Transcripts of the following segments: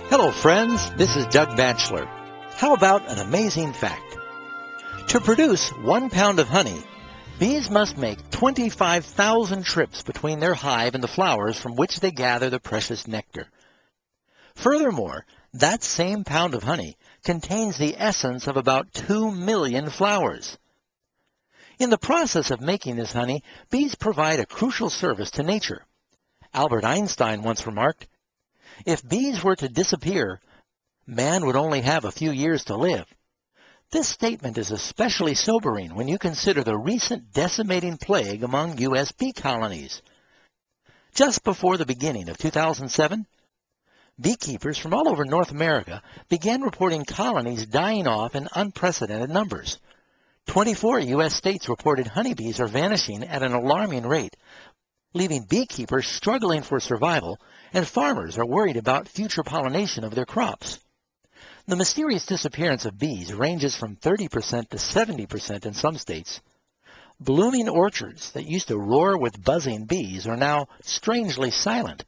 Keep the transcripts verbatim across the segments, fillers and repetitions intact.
Hello friends, this is Doug Batchelor. How about an amazing fact? To produce one pound of honey, bees must make twenty-five thousand trips between their hive and the flowers from which they gather the precious nectar. Furthermore, that same pound of honey contains the essence of about two million flowers. In the process of making this honey, bees provide a crucial service to nature. Albert Einstein once remarked, "If bees were to disappear, man would only have a few years to live." This statement is especially sobering when you consider the recent decimating plague among U S bee colonies. Just before the beginning of two thousand seven, beekeepers from all over North America began reporting colonies dying off in unprecedented numbers. twenty-four U S states reported honeybees are vanishing at an alarming rate, leaving beekeepers struggling for survival, and farmers are worried about future pollination of their crops. The mysterious disappearance of bees ranges from thirty percent to seventy percent in some states. Blooming orchards that used to roar with buzzing bees are now strangely silent.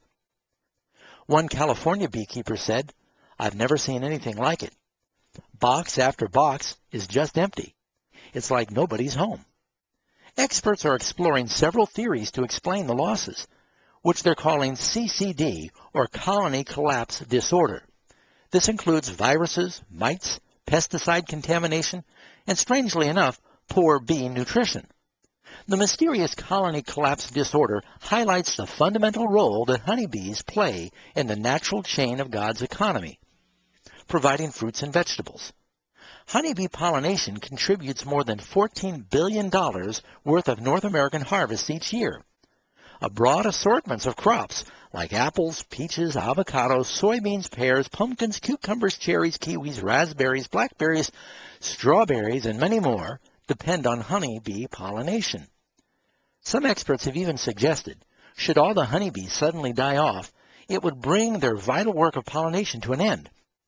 One California beekeeper said, "I've never seen anything like it. Box after box is just empty. It's like nobody's home." Experts are exploring several theories to explain the losses, which they're calling C C D, or colony collapse disorder. This includes viruses, mites, pesticide contamination, and strangely enough, poor bee nutrition. The mysterious colony collapse disorder highlights the fundamental role that honeybees play in the natural chain of God's economy, providing fruits and vegetables. Honeybee pollination contributes more than fourteen billion dollars worth of North American harvests each year. A broad assortment of crops like apples, peaches, avocados, soybeans, pears, pumpkins, cucumbers, cherries, kiwis, raspberries, blackberries, strawberries, and many more depend on honeybee pollination. Some experts have even suggested, should all the honeybees suddenly die off, it would bring their vital work of pollination to an end.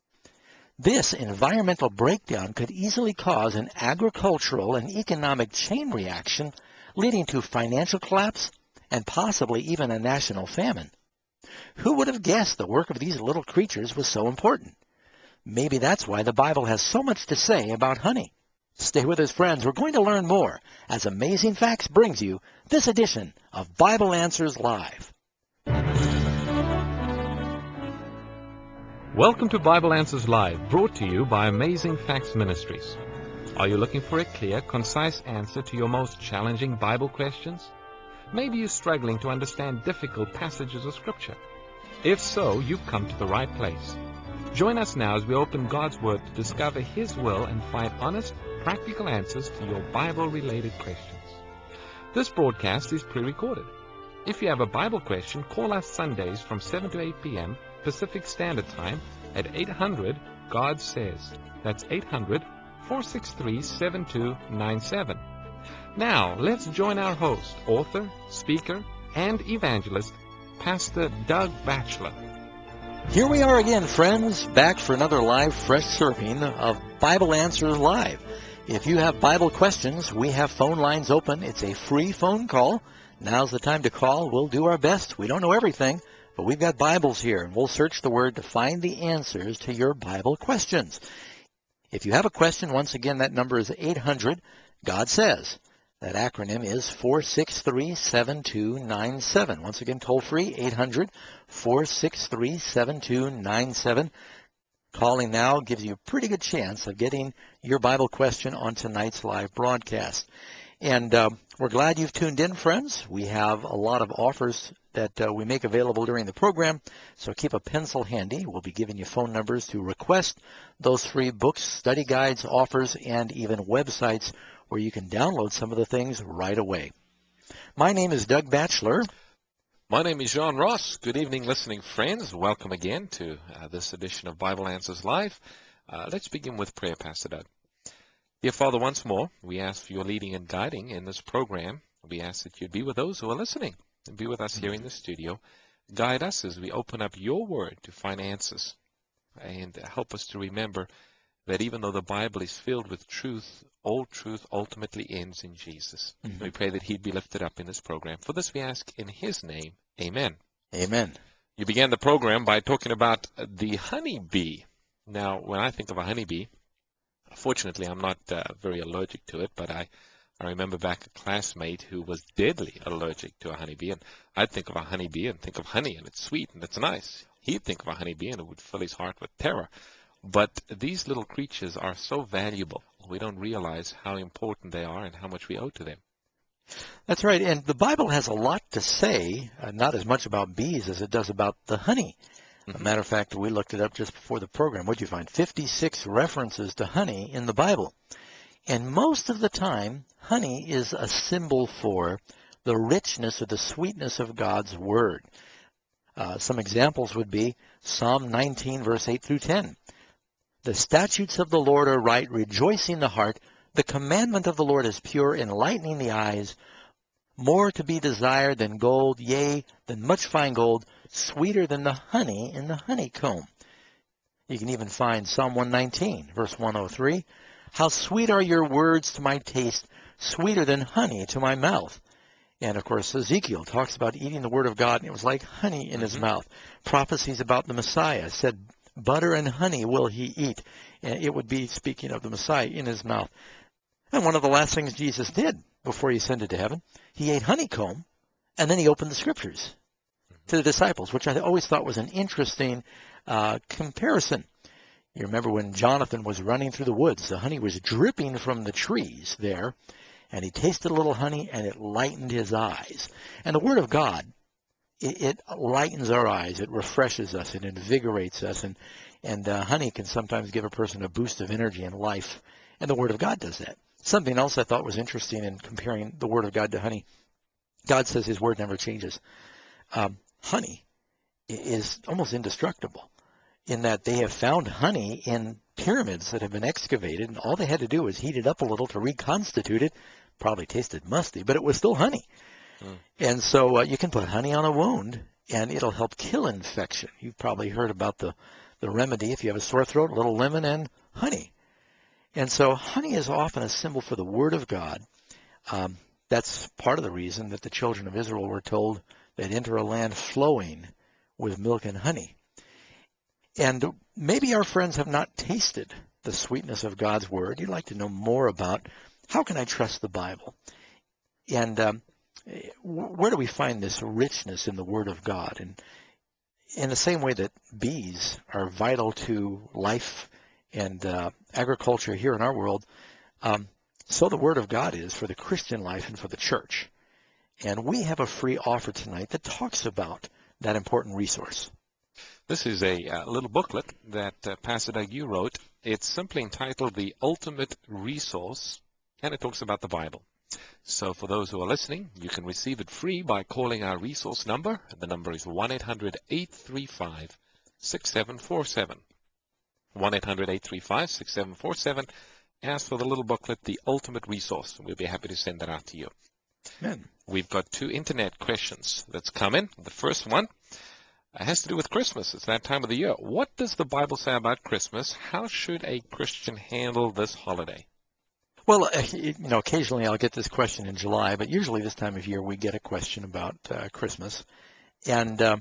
This environmental breakdown could easily cause an agricultural and economic chain reaction, leading to financial collapse and possibly even a national famine. Who would have guessed the work of these little creatures was so important? Maybe that's why the Bible has so much to say about honey. Stay with us, friends. We're going to learn more as Amazing Facts brings you this edition of Bible Answers Live. Welcome to Bible Answers Live, brought to you by Amazing Facts Ministries. Are you looking for a clear, concise answer to your most challenging Bible questions? Maybe you're struggling to understand difficult passages of Scripture. If so, you've come to the right place. Join us now as we open God's Word to discover His will and find honest, practical answers to your Bible-related questions. This broadcast is pre-recorded. If you have a Bible question, call us Sundays from seven to eight p m Pacific Standard Time at eight hundred God Says. That's eight hundred, four six three, seven two nine seven. Now, let's join our host, author, speaker, and evangelist, Pastor Doug Batchelor. Here we are again, friends, back for another live, fresh serving of Bible Answers Live. If you have Bible questions, we have phone lines open. It's a free phone call. Now's the time to call. We'll do our best. We don't know everything, but we've got Bibles here, and we'll search the Word to find the answers to your Bible questions. If you have a question, once again, that number is eight hundred God Says. That acronym is four six three, seven two nine seven. Once again, toll free, eight hundred, four six three, seven two nine seven. Calling now gives you a pretty good chance of getting your Bible question on tonight's live broadcast. And uh, we're glad you've tuned in, friends. We have a lot of offers that uh, we make available during the program, so keep a pencil handy. We'll be giving you phone numbers to request those free books, study guides, offers, and even websites where you can download some of the things right away. My name is Doug Batchelor. My name is John Ross. Good evening, listening friends. Welcome again to uh, this edition of Bible Answers Live. Uh, let's begin with prayer, Pastor Doug. Dear Father, once more, we ask for your leading and guiding in this program. We ask that you'd be with those who are listening and be with us here in the studio. Guide us as we open up your word to find answers, and help us to remember that even though the Bible is filled with truth, all truth ultimately ends in Jesus. Mm-hmm. We pray that he'd be lifted up in this program. For this we ask in his name, amen. Amen. You began the program by talking about the honeybee. Now, when I think of a honeybee, fortunately, I'm not uh, very allergic to it, but I, I remember back a classmate who was deadly allergic to a honeybee, and I'd think of a honeybee and think of honey, and it's sweet and it's nice. He'd think of a honeybee, and it would fill his heart with terror. But these little creatures are so valuable. We don't realize how important they are and how much we owe to them. That's right, and the Bible has a lot to say, uh, not as much about bees as it does about the honey. As a matter of fact, we looked it up just before the program. What did you find? fifty-six references to honey in the Bible. And most of the time, honey is a symbol for the richness or the sweetness of God's Word. Uh, some examples would be Psalm nineteen, verse eight through ten. The statutes of the Lord are right, rejoicing the heart. The commandment of the Lord is pure, enlightening the eyes. More to be desired than gold, yea, than much fine gold, sweeter than the honey in the honeycomb. You can even find Psalm one nineteen, verse one oh three. How sweet are your words to my taste, sweeter than honey to my mouth. And, of course, Ezekiel talks about eating the Word of God, and it was like honey in mm-hmm. his mouth. Prophecies about the Messiah said, butter and honey will he eat. And it would be speaking of the Messiah in his mouth. And one of the last things Jesus did before he ascended to heaven, he ate honeycomb, and then he opened the Scriptures to the disciples, which I always thought was an interesting uh, comparison. You remember when Jonathan was running through the woods, the honey was dripping from the trees there, and he tasted a little honey, and it lightened his eyes. And the Word of God, it, it lightens our eyes, it refreshes us, it invigorates us, and, and uh, honey can sometimes give a person a boost of energy and life, and the Word of God does that. Something else I thought was interesting in comparing the Word of God to honey. God says his Word never changes. Um, honey is almost indestructible in that they have found honey in pyramids that have been excavated, and all they had to do was heat it up a little to reconstitute it. Probably tasted musty, but it was still honey. Mm. And so uh, you can put honey on a wound, and it'll help kill infection. You've probably heard about the, the remedy if you have a sore throat, a little lemon and honey. And so honey is often a symbol for the Word of God. Um, that's part of the reason that the children of Israel were told they'd enter a land flowing with milk and honey. And maybe our friends have not tasted the sweetness of God's Word. You'd like to know more about how can I trust the Bible? And um, where do we find this richness in the Word of God? And in the same way that bees are vital to life and uh, agriculture here in our world, um, so the Word of God is for the Christian life and for the church. And we have a free offer tonight that talks about that important resource. This is a uh, little booklet that uh, Pastor Doug you wrote. It's simply entitled The Ultimate Resource, and it talks about the Bible. So for those who are listening, you can receive it free by calling our resource number. The number is one eight hundred, eight three five, six seven four seven. one eight hundred, eight three five, six seven four seven. Ask for the little booklet, The Ultimate Resource. We'll be happy to send that out to you. Amen. We've got two internet questions that's come in. The first one has to do with Christmas. It's that time of the year. What does the Bible say about Christmas? How should a Christian handle this holiday? Well, you know, occasionally I'll get this question in July, but usually this time of year we get a question about uh, Christmas. And uh,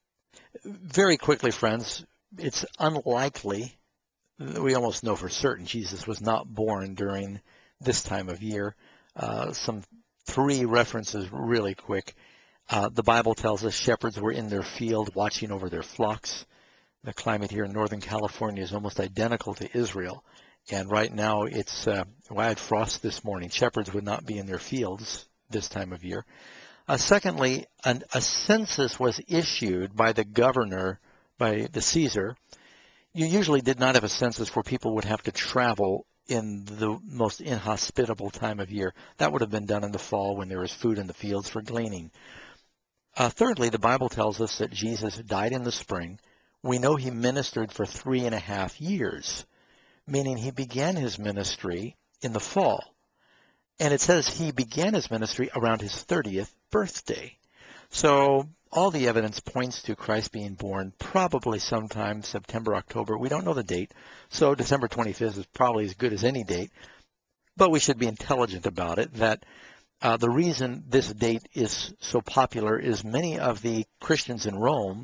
very quickly, friends, it's unlikely, we almost know for certain Jesus was not born during this time of year. Uh, some three references really quick. Uh, the Bible tells us shepherds were in their field watching over their flocks. The climate here in Northern California is almost identical to Israel. And right now it's, uh, well, I had frost this morning. Shepherds would not be in their fields this time of year. Uh, secondly, an, a census was issued by the governor, by the Caesar. You usually did not have a census where people would have to travel in the most inhospitable time of year. That would have been done in the fall when there was food in the fields for gleaning. Uh, thirdly, the Bible tells us that Jesus died in the spring. We know he ministered for three and a half years, meaning he began his ministry in the fall. And it says he began his ministry around his thirtieth birthday. So all the evidence points to Christ being born probably sometime September, October. We don't know the date, so December twenty-fifth is probably as good as any date. But we should be intelligent about it, that Uh, the reason this date is so popular is many of the Christians in Rome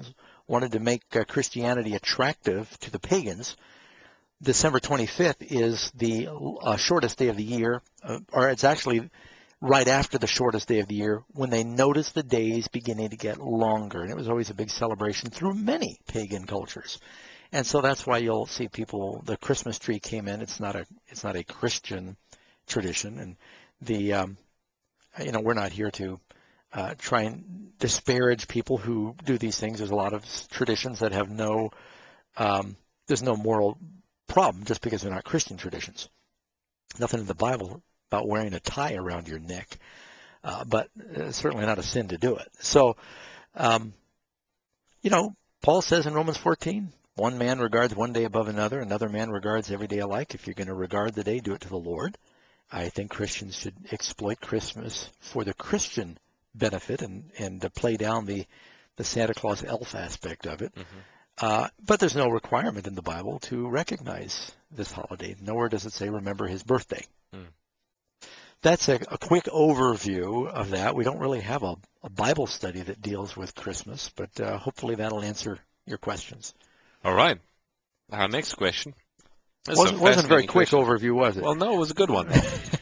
wanted to make uh, Christianity attractive to the pagans, December twenty-fifth is the uh, shortest day of the year, uh, or it's actually right after the shortest day of the year, when they notice the days beginning to get longer. And it was always a big celebration through many pagan cultures. And so that's why you'll see people, the Christmas tree came in. It's not a, it's not a Christian tradition. And the, um, you know, we're not here to uh, try and disparage people who do these things. There's a lot of traditions that have no, um, there's no moral problem just because they're not Christian traditions. Nothing in the Bible about wearing a tie around your neck, uh, but it's certainly not a sin to do it. So, um, you know, Paul says in Romans fourteen, one man regards one day above another, another man regards every day alike. If you're going to regard the day, do it to the Lord. I think Christians should exploit Christmas for the Christian benefit and, and to play down the, the Santa Claus elf aspect of it. Mm-hmm. Uh, but there's no requirement in the Bible to recognize this holiday. Nowhere does it say remember his birthday. Mm. That's a, a quick overview of that. We don't really have a, a Bible study that deals with Christmas, but uh, hopefully that'll answer your questions. All right. Our next question. It wasn't, wasn't a very quick question. overview, was it? Well, no, it was a good one.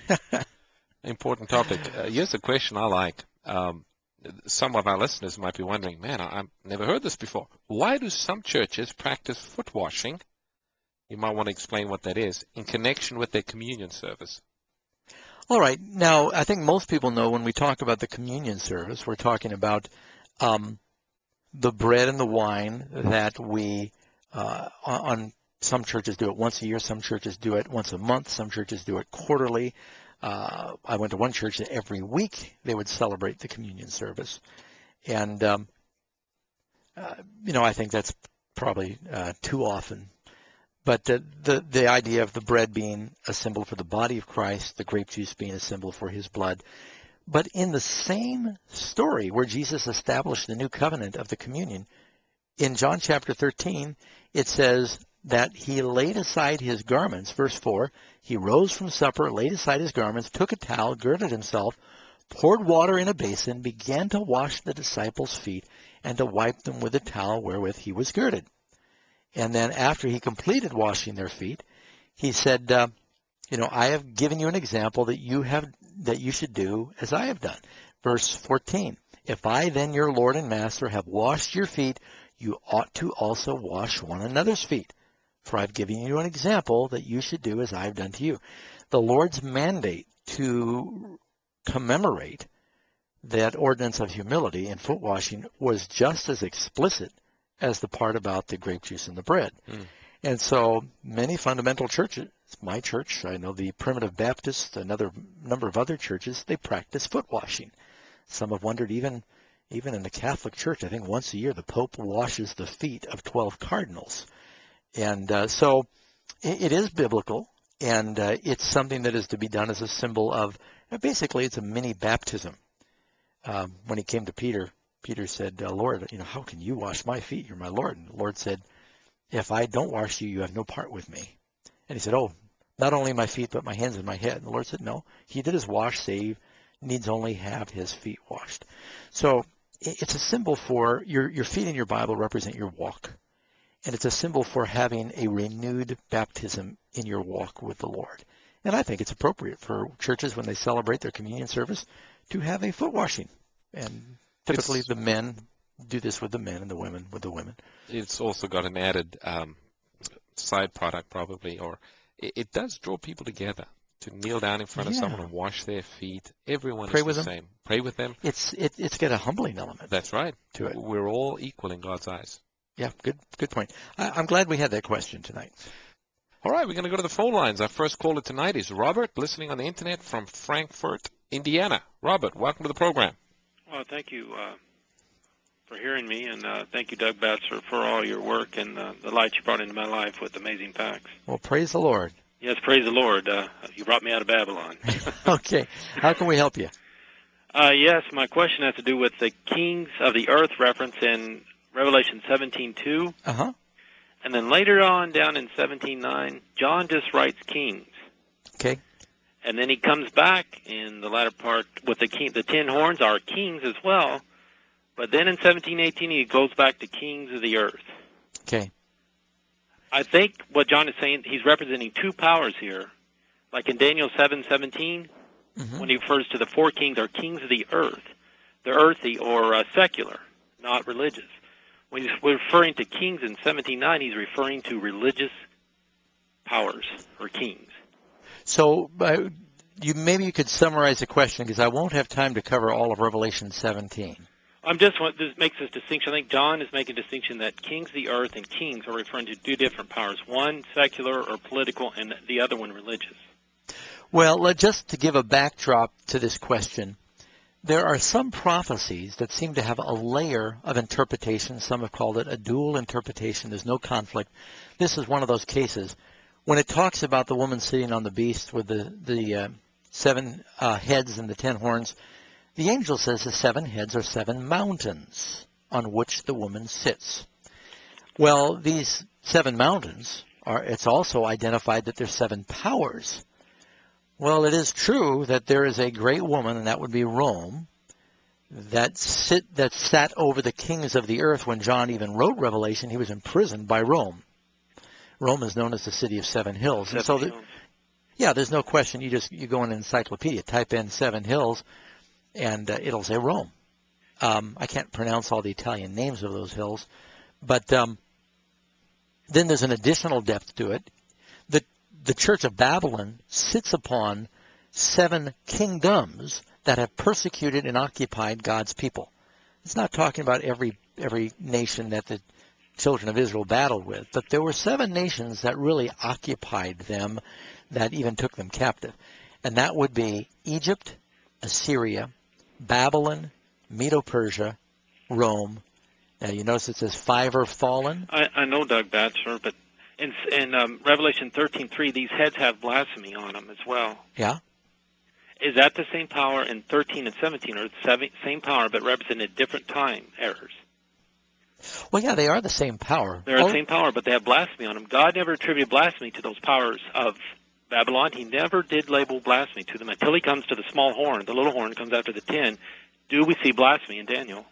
Important topic. Uh, here's a question I like. Um, some of our listeners might be wondering, man, I, I've never heard this before. Why do some churches practice foot washing? You might want to explain what that is in connection with their communion service. All right. Now, I think most people know when we talk about the communion service, we're talking about um, the bread and the wine that we, uh, on some churches do it once a year, some churches do it once a month, some churches do it quarterly. Uh, I went to one church that every week they would celebrate the communion service. And, um, uh, you know, I think that's probably uh, too often. But the, the the idea of the bread being a symbol for the body of Christ, the grape juice being a symbol for his blood. But in the same story where Jesus established the new covenant of the communion, in John chapter thirteen, it says that he laid aside his garments. Verse four, he rose from supper, laid aside his garments, took a towel, girded himself, poured water in a basin, began to wash the disciples' feet, and to wipe them with the towel wherewith he was girded. And then after he completed washing their feet, he said, uh, you know, I have given you an example that you have that you should do as I have done. Verse fourteen, if I then, your Lord and Master, have washed your feet, you ought to also wash one another's feet. For I've given you an example that you should do as I have done to you. The Lord's mandate to commemorate that ordinance of humility in foot washing was just as explicit as the part about the grape juice and the bread. Mm. And so many fundamental churches, my church, I know the Primitive Baptist, another number of other churches, they practice foot washing. Some have wondered even even in the Catholic Church, I think once a year the Pope washes the feet of twelve cardinals. And uh, so it, it is biblical, and uh, it's something that is to be done as a symbol of, basically it's a mini baptism. Um, when he came to Peter, Peter said, uh, Lord, you know, how can you wash my feet? You're my Lord. And the Lord said, if I don't wash you, you have no part with me. And he said, oh, not only my feet, but my hands and my head. And the Lord said, no, he that is washed, save, needs only have his feet washed. So it's a symbol for, your, your feet in your Bible represent your walk. And it's a symbol for having a renewed baptism in your walk with the Lord. And I think it's appropriate for churches when they celebrate their communion service to have a foot washing. And typically it's, the men do this with the men and the women with the women. It's also got an added um, side product probably, or it, it does draw people together to kneel down in front yeah. of someone and wash their feet. Everyone Pray is with the them. same. Pray with them. It's it, it's got a humbling element. That's right. To it. We're all equal in God's eyes. Yeah, good good point. I, I'm glad we had that question tonight. All right, we're going to go to the phone lines. Our first caller tonight is Robert, listening on the Internet from Frankfort, Indiana. Robert, welcome to the program. Well, thank you uh, for hearing me, and uh, thank you, Doug Batchelor, for all your work and uh, the light you brought into my life with Amazing Facts. Well, praise the Lord. Yes, praise the Lord. Uh, you brought me out of Babylon. Okay. How can we help you? Uh, yes, my question has to do with the kings of the earth reference in Revelation seventeen two. Uh-huh. And then later on, down in seventeen nine, John just writes kings. Okay. And then he comes back in the latter part with the king, the ten horns are kings as well. But then in seventeen eighteen, he goes back to kings of the earth. Okay. I think what John is saying, he's representing two powers here. Like in Daniel seven seventeen, mm-hmm. when he refers to the four kings are kings of the earth. They're earthy or uh, secular, not religious. When he's referring to kings in seventeen nine, he's referring to religious powers or kings. So uh, you maybe you could summarize the question, because I won't have time to cover all of Revelation seventeen. I'm just this makes this distinction. I think John is making a distinction that kings of the earth and kings are referring to two different powers, one secular or political and the other one religious. Well, just to give a backdrop to this question, there are some prophecies that seem to have a layer of interpretation. Some have called it a dual interpretation. There's no conflict. This is one of those cases. When it talks about the woman sitting on the beast with the, the uh, seven uh, heads and the ten horns, the angel says the seven heads are seven mountains on which the woman sits. Well, these seven mountains, are. it's also identified that there's seven powers. Well, it is true that there is a great woman, and that would be Rome, that sit that sat over the kings of the earth. When John even wrote Revelation, he was imprisoned by Rome. Rome is known as the city of seven hills. Seven and so, hills. The, yeah, there's no question. You just you go in an encyclopedia, type in seven hills, and uh, it'll say Rome. Um, I can't pronounce all the Italian names of those hills, but um, then there's an additional depth to it. The the Church of Babylon sits upon seven kingdoms that have persecuted and occupied God's people. It's not talking about every every nation that the children of Israel battled with, but there were seven nations that really occupied them, that even took them captive. And that would be Egypt, Assyria, Babylon, Medo-Persia, Rome. Now you notice it says five are fallen. I, I know, Doug Batchelor, but in, in um, Revelation thirteen three, these heads have blasphemy on them as well. Yeah. Is that the same power in thirteen and seventeen, or the same power but represented different time errors? Well, yeah, they are the same power. They're the same power, but they have blasphemy on them. God never attributed blasphemy to those powers of Babylon. He never did label blasphemy to them until he comes to the small horn. The little horn comes after the ten. Do we see blasphemy in Daniel?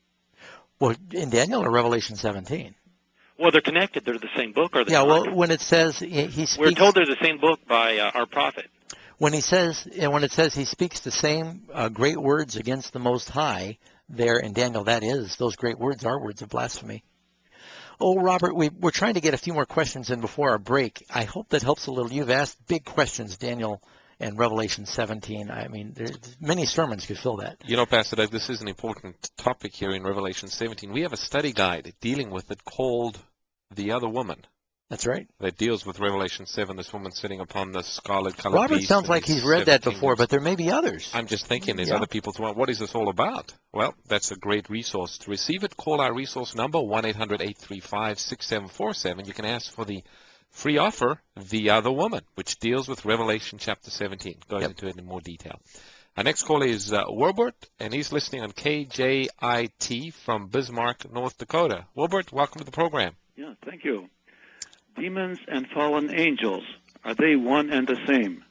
Well, in Daniel or Revelation seventeen? Well, they're connected. They're the same book, are they Yeah, not? well, when it says he, he speaks... We're told they're the same book by uh, our prophet. When he says, and when it says he speaks the same uh, great words against the Most High, there in Daniel, that is, those great words are words of blasphemy. Oh, Robert, we, we're trying to get a few more questions in before our break. I hope that helps a little. You've asked big questions, Daniel and Revelation seventeen. I mean, there's many sermons could fill that. You know, Pastor Doug, this is an important topic here in Revelation seventeen. We have a study guide dealing with it called The Other Woman. That's right. That deals with Revelation seven, this woman sitting upon the scarlet-colored Robert beast. sounds like he's read that before, kingdoms. but there may be others. I'm just thinking there's Yeah. other people to what is this all about? Well, that's a great resource. To receive it, call our resource number, one eight hundred eight three five six seven four seven. You can ask for the free offer, The Other Woman, which deals with Revelation chapter seventeen. Goes Yep. into it in more detail. Our next caller is uh, Wilbert, and he's listening on K J I T from Bismarck, North Dakota. Wilbert, welcome to the program. Yeah, thank you. Demons and fallen angels, are they one and the same?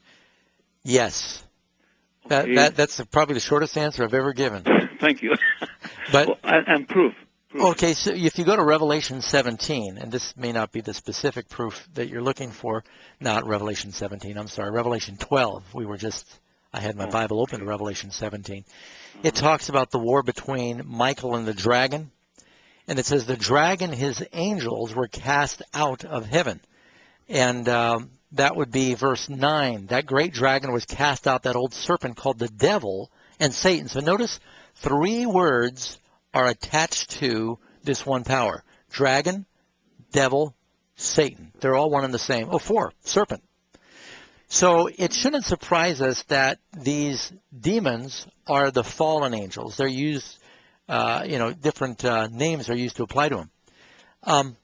Yes. That, Okay. that That's the, probably the shortest answer I've ever given. Thank you. But Well, and, and proof. proof. Okay, so if you go to Revelation seventeen, and this may not be the specific proof that you're looking for, not Revelation seventeen, I'm sorry, Revelation twelve. We were just, I had my Oh, Bible open to Revelation seventeen. It talks about the war between Michael and the dragon, and it says the dragon, his angels, were cast out of heaven. And um, that would be verse nine. That great dragon was cast out, that old serpent called the devil and Satan. So notice three words are attached to this one power. Dragon, devil, Satan. They're all one and the same. Oh, four. Serpent. So it shouldn't surprise us that these demons are the fallen angels. They're used, uh, you know, different uh, names are used to apply to them. Um,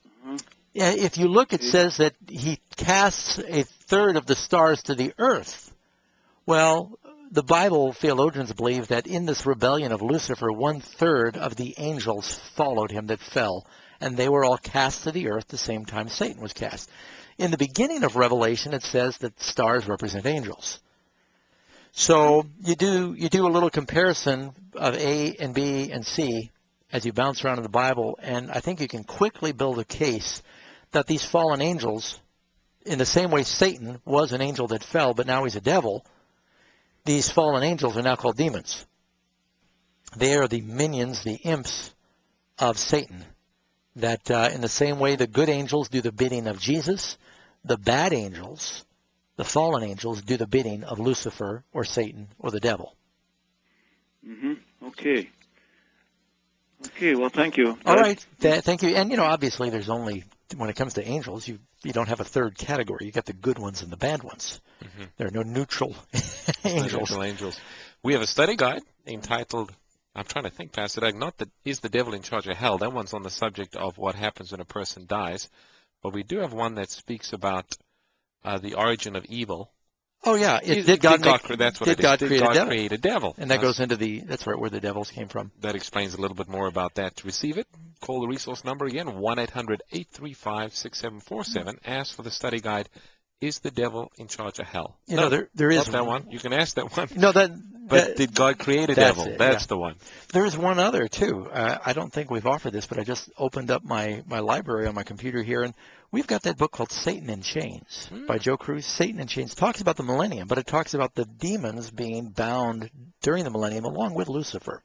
if you look, it says that he casts a third of the stars to the earth. Well, the Bible theologians believe that in this rebellion of Lucifer, one-third of the angels followed him that fell, and they were all cast to the earth the same time Satan was cast. In the beginning of Revelation, it says that stars represent angels. So you do you do a little comparison of A and B and C, as you bounce around in the Bible, and I think you can quickly build a case that these fallen angels, in the same way Satan was an angel that fell, but now he's a devil, these fallen angels are now called demons. They are the minions, the imps of Satan, that uh, in the same way the good angels do the bidding of Jesus, the bad angels, the fallen angels, do the bidding of Lucifer or Satan or the devil. Mm-hmm. Okay. Okay, well, thank you. All right, Th- thank you. And, you know, obviously there's only, when it comes to angels, you you don't have a third category. You got the good ones and the bad ones. Mm-hmm. There are no neutral angels. Neutral angels. We have a study guide entitled, I'm trying to think, Pastor Doug, not that is the devil in charge of hell. That one's on the subject of what happens when a person dies. But we do have one that speaks about uh, the origin of evil. Oh, yeah. It, did, did God, did God, make, that's what did it God, is. create, did God a devil? create a devil? And that that's, goes into the, that's right, where the devils came from. That explains a little bit more about that. To receive it, call the resource number again, one eight hundred, eight three five, six seven four seven. Ask for the study guide, Is the Devil in Charge of Hell? You no, know, there, there is not that one. You can ask that one. No, that. But that, did God create a that's devil? It, that's yeah. the one. There's one other, too. Uh, I don't think we've offered this, but I just opened up my, my library on my computer here, and we've got that book called Satan in Chains mm. by Joe Cruz. Satan in Chains talks about the millennium, but it talks about the demons being bound during the millennium along with Lucifer.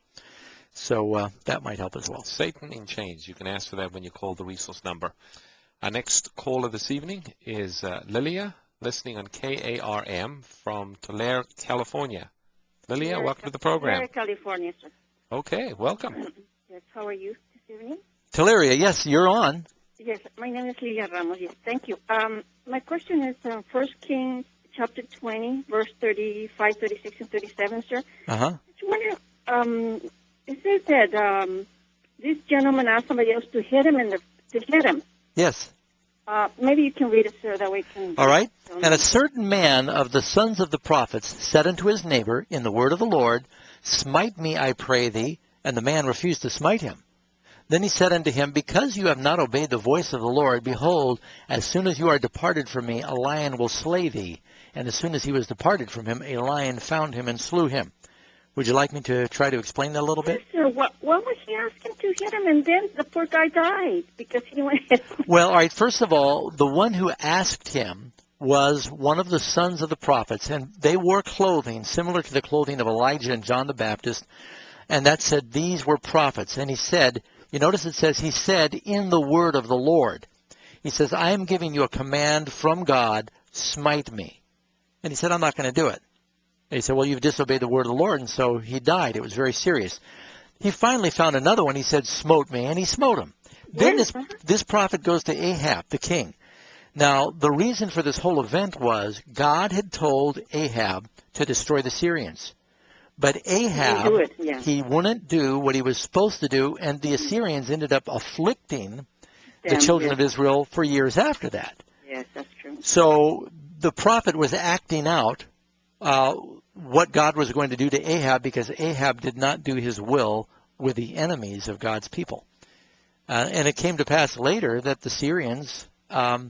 So uh, that might help as well. Satan in Chains. You can ask for that when you call the resource number. Our next caller this evening is uh, Lilia, listening on K A R M from Tulare, California. Lilia, yes, welcome to the program. Tulare, California, sir. Okay, welcome. Yes, how are you this evening? Tulare, yes, you're on. Yes, my name is Lilia Ramos. Yes, thank you. Um, my question is uh, First Kings chapter twenty, verse thirty-five, thirty-six, and thirty-seven, sir. Uh-huh. I just wonder, um, it says that um, this gentleman asked somebody else to hit him and the, to hit him. Yes. Uh, maybe you can read it, sir, that way we can... All right. And a certain man of the sons of the prophets said unto his neighbor in the word of the Lord, Smite me, I pray thee. And the man refused to smite him. Then he said unto him, Because you have not obeyed the voice of the Lord, behold, as soon as you are departed from me, a lion will slay thee. And as soon as he was departed from him, a lion found him and slew him. Would you like me to try to explain that a little bit? Yes, sir. What, what was he asking to hit him? And then the poor guy died because he went hit him. Well, all right, first of all, the one who asked him was one of the sons of the prophets, and they wore clothing similar to the clothing of Elijah and John the Baptist, and that said these were prophets. And he said, you notice it says he said in the word of the Lord. He says, I am giving you a command from God, smite me. And he said, I'm not going to do it. And he said, well, you've disobeyed the word of the Lord, and so he died. It was very serious. He finally found another one. He said, smote me, and he smote him. Then this, this prophet goes to Ahab, the king. Now, the reason for this whole event was God had told Ahab to destroy the Syrians. But Ahab, do it, yeah. he wouldn't do what he was supposed to do, and the Assyrians ended up afflicting Damn, the children yes. of Israel for years after that. Yes, that's true. So the prophet was acting out uh, what God was going to do to Ahab because Ahab did not do his will with the enemies of God's people. Uh, and it came to pass later that the Syrians, um,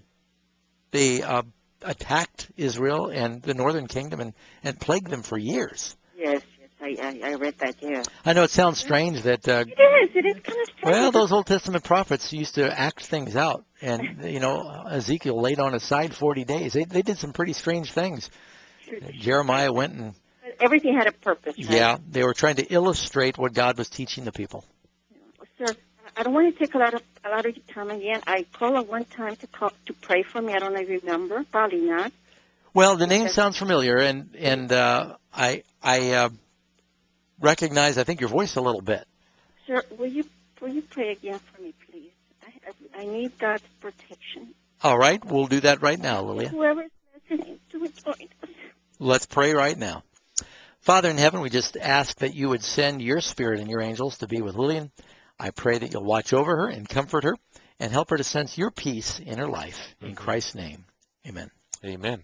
they uh, attacked Israel and the northern kingdom and, and plagued them for years. Yes, yes, I, I, I read that, yeah. I know it sounds strange that... Uh, it is, it is kind of strange. Well, those Old Testament prophets used to act things out. And, you know, Ezekiel laid on his side forty days. They, they did some pretty strange things. Sure, uh, Jeremiah went and... Everything had a purpose, right? Yeah, they were trying to illustrate what God was teaching the people. Sir, I don't want to take a lot of a lot of your time again. I called at one time to call, to pray for me. I don't know if you remember. Probably not. Well, the name sounds familiar, and and uh, I I uh, recognize, I think, your voice a little bit. Sir, will you will you pray again for me, please? I, I, I need God's protection. All right, we'll do that right now, Lilia. Whoever's listening to it, join us. Let's pray right now. Father in heaven, we just ask that you would send your spirit and your angels to be with Lillian. I pray that you'll watch over her and comfort her and help her to sense your peace in her life. In mm-hmm. Christ's name, amen. Amen.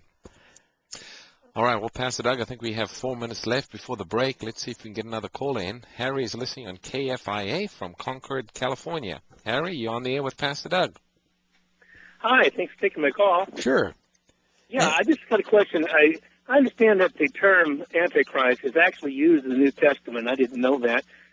All right, well, Pastor Doug, I think we have four minutes left before the break. Let's see if we can get another call in. Harry is listening on K F I A from Concord, California. Harry, you're on the air with Pastor Doug. Hi, thanks for taking my call. Sure. Yeah, I just got a question. I I understand that the term Antichrist is actually used in the New Testament. I didn't know that.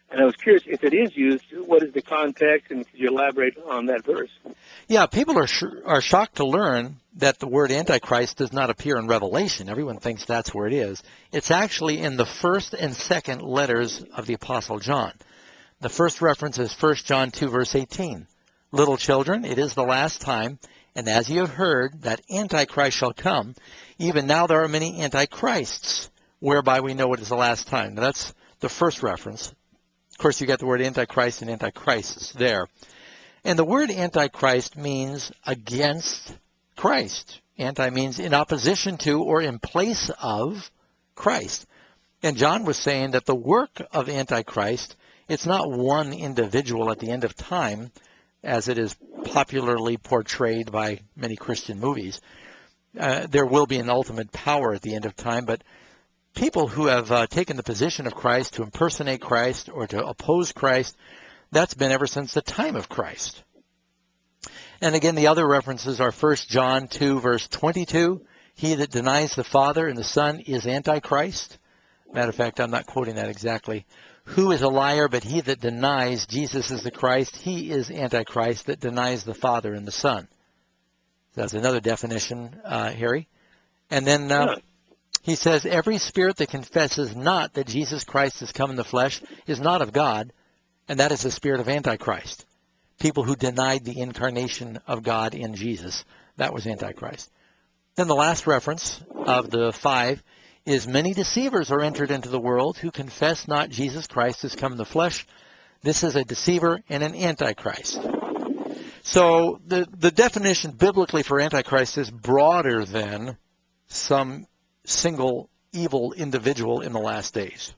And I was curious, if it is used, what is the context, and could you elaborate on that verse? Yeah, people are sh- are shocked to learn that the word Antichrist does not appear in Revelation. Everyone thinks that's where it is. It's actually in the first and second letters of the Apostle John. The first reference is First John two, verse eighteen. Little children, it is the last time, and as you have heard that Antichrist shall come, even now there are many Antichrists, whereby we know it is the last time. Now, that's the first reference. Of course, you got the word Antichrist and Antichrists there. And the word Antichrist means against Christ. Anti means in opposition to or in place of Christ. And John was saying that the work of Antichrist, it's not one individual at the end of time, as it is popularly portrayed by many Christian movies. Uh, there will be an ultimate power at the end of time, but people who have uh, taken the position of Christ to impersonate Christ or to oppose Christ, that's been ever since the time of Christ. And again, the other references are First John two, verse twenty-two. He that denies the Father and the Son is Antichrist. Matter of fact, I'm not quoting that exactly. Who is a liar but he that denies Jesus is the Christ? He is Antichrist that denies the Father and the Son. That's another definition, uh, Harry. And then uh, he says, every spirit that confesses not that Jesus Christ has come in the flesh is not of God, and that is the spirit of Antichrist. People who denied the incarnation of God in Jesus. That was Antichrist. Then the last reference of the five is many deceivers are entered into the world who confess not Jesus Christ has come in the flesh. This is a deceiver and an Antichrist. So the, the definition biblically for Antichrist is broader than some single evil individual in the last days.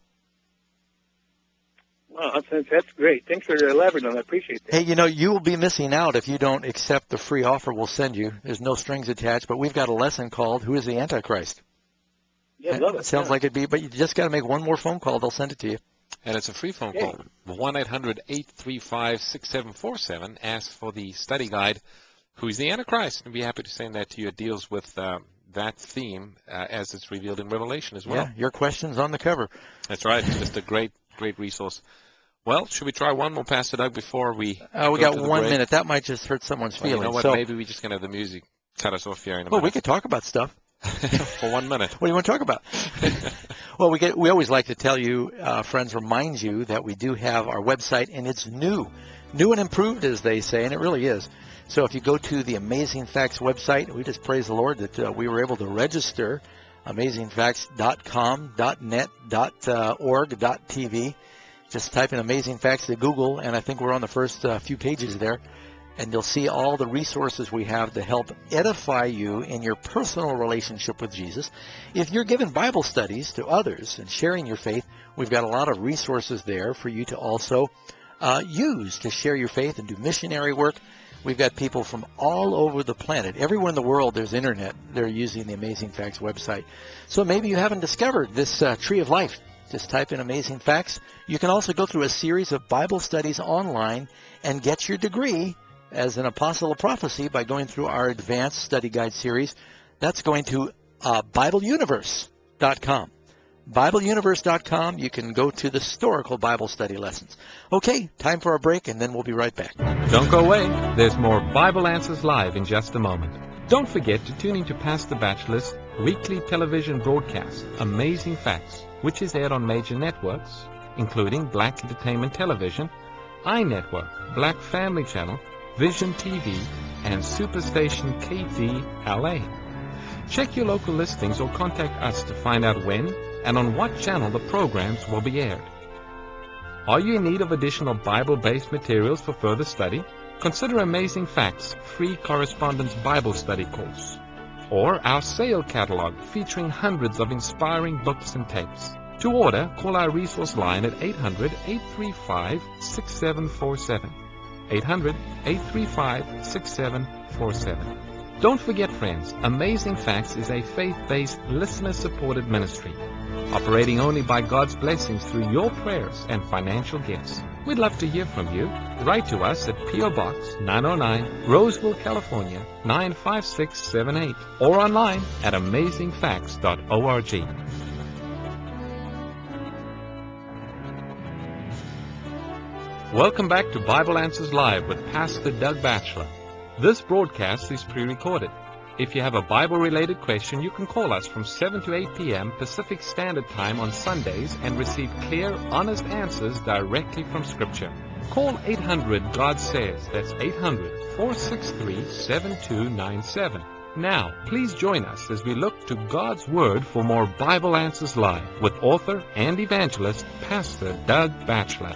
Wow, that's, that's great. Thanks for elaborating on that. I appreciate that. Hey, you know, you will be missing out if you don't accept the free offer we'll send you. There's no strings attached, but we've got a lesson called Who is the Antichrist? Yeah, love it. It sounds yeah. like it'd be, but you just got to make one more phone call. They'll send it to you. And it's a free phone Okay. call. one eight hundred, eight three five, six seven four seven. Ask for the study guide, Who's the Antichrist? And be happy to send that to you. It deals with uh, that theme uh, as it's revealed in Revelation as well. Yeah, your question's on the cover. That's right. Just a great, great resource. Well, should we try one more, Pastor Doug, before we Uh, we go got to the one break? minute. That might just hurt someone's Well, you feelings. know what? So, Maybe we just going to have the music cut us off here in a well, we minute. could talk about stuff. For one minute. What do you want to talk about? Well, we get, we always like to tell you, uh, friends, remind you that we do have our website, and it's new. New and improved, as they say, and it really is. So if you go to the Amazing Facts website, we just praise the Lord that uh, we were able to register amazing facts dot com, .net, .org, .tv. Just type in Amazing Facts to Google, and I think we're on the first uh, few pages there. And you'll see all the resources we have to help edify you in your personal relationship with Jesus. If you're giving Bible studies to others and sharing your faith, we've got a lot of resources there for you to also uh, use to share your faith and do missionary work. We've got people from all over the planet. Everywhere in the world there's internet. They're using the Amazing Facts website. So maybe you haven't discovered this uh, tree of life. Just type in Amazing Facts. You can also go through a series of Bible studies online and get your degree as an apostle of prophecy by going through our advanced study guide series. That's going to uh, Bible Universe dot com. Bible Universe dot com. You can go to the historical Bible study lessons. Okay, time for a break, and then we'll be right back. Don't go away. There's more Bible Answers Live in just a moment. Don't forget to tune in to Pastor Batchelor's weekly television broadcast, Amazing Facts, which is aired on major networks, including Black Entertainment Television, iNetwork, Black Family Channel, Vision T V, and Superstation K T L A. Check your local listings or contact us to find out when and on what channel the programs will be aired. Are you in need of additional Bible-based materials for further study? Consider Amazing Facts free correspondence Bible study course, or our sale catalog featuring hundreds of inspiring books and tapes. To order, call our resource line at eight hundred, eight three five, six seven four seven. eight hundred, eight three five, six seven four seven. Don't forget, friends, Amazing Facts is a faith-based, listener-supported ministry, operating only by God's blessings through your prayers and financial gifts. We'd love to hear from you. Write to us at P O Box nine oh nine, Roseville, California, nine five six seven eight, or online at amazing facts dot org. Welcome back to Bible Answers Live with Pastor Doug Batchelor. This broadcast is pre-recorded. If you have a Bible-related question, you can call us from seven to eight p.m. Pacific Standard Time on Sundays and receive clear, honest answers directly from Scripture. Call eight hundred God Says. That's eight hundred, four six three, seven two nine seven. Now, please join us as we look to God's Word for more Bible Answers Live with author and evangelist Pastor Doug Batchelor.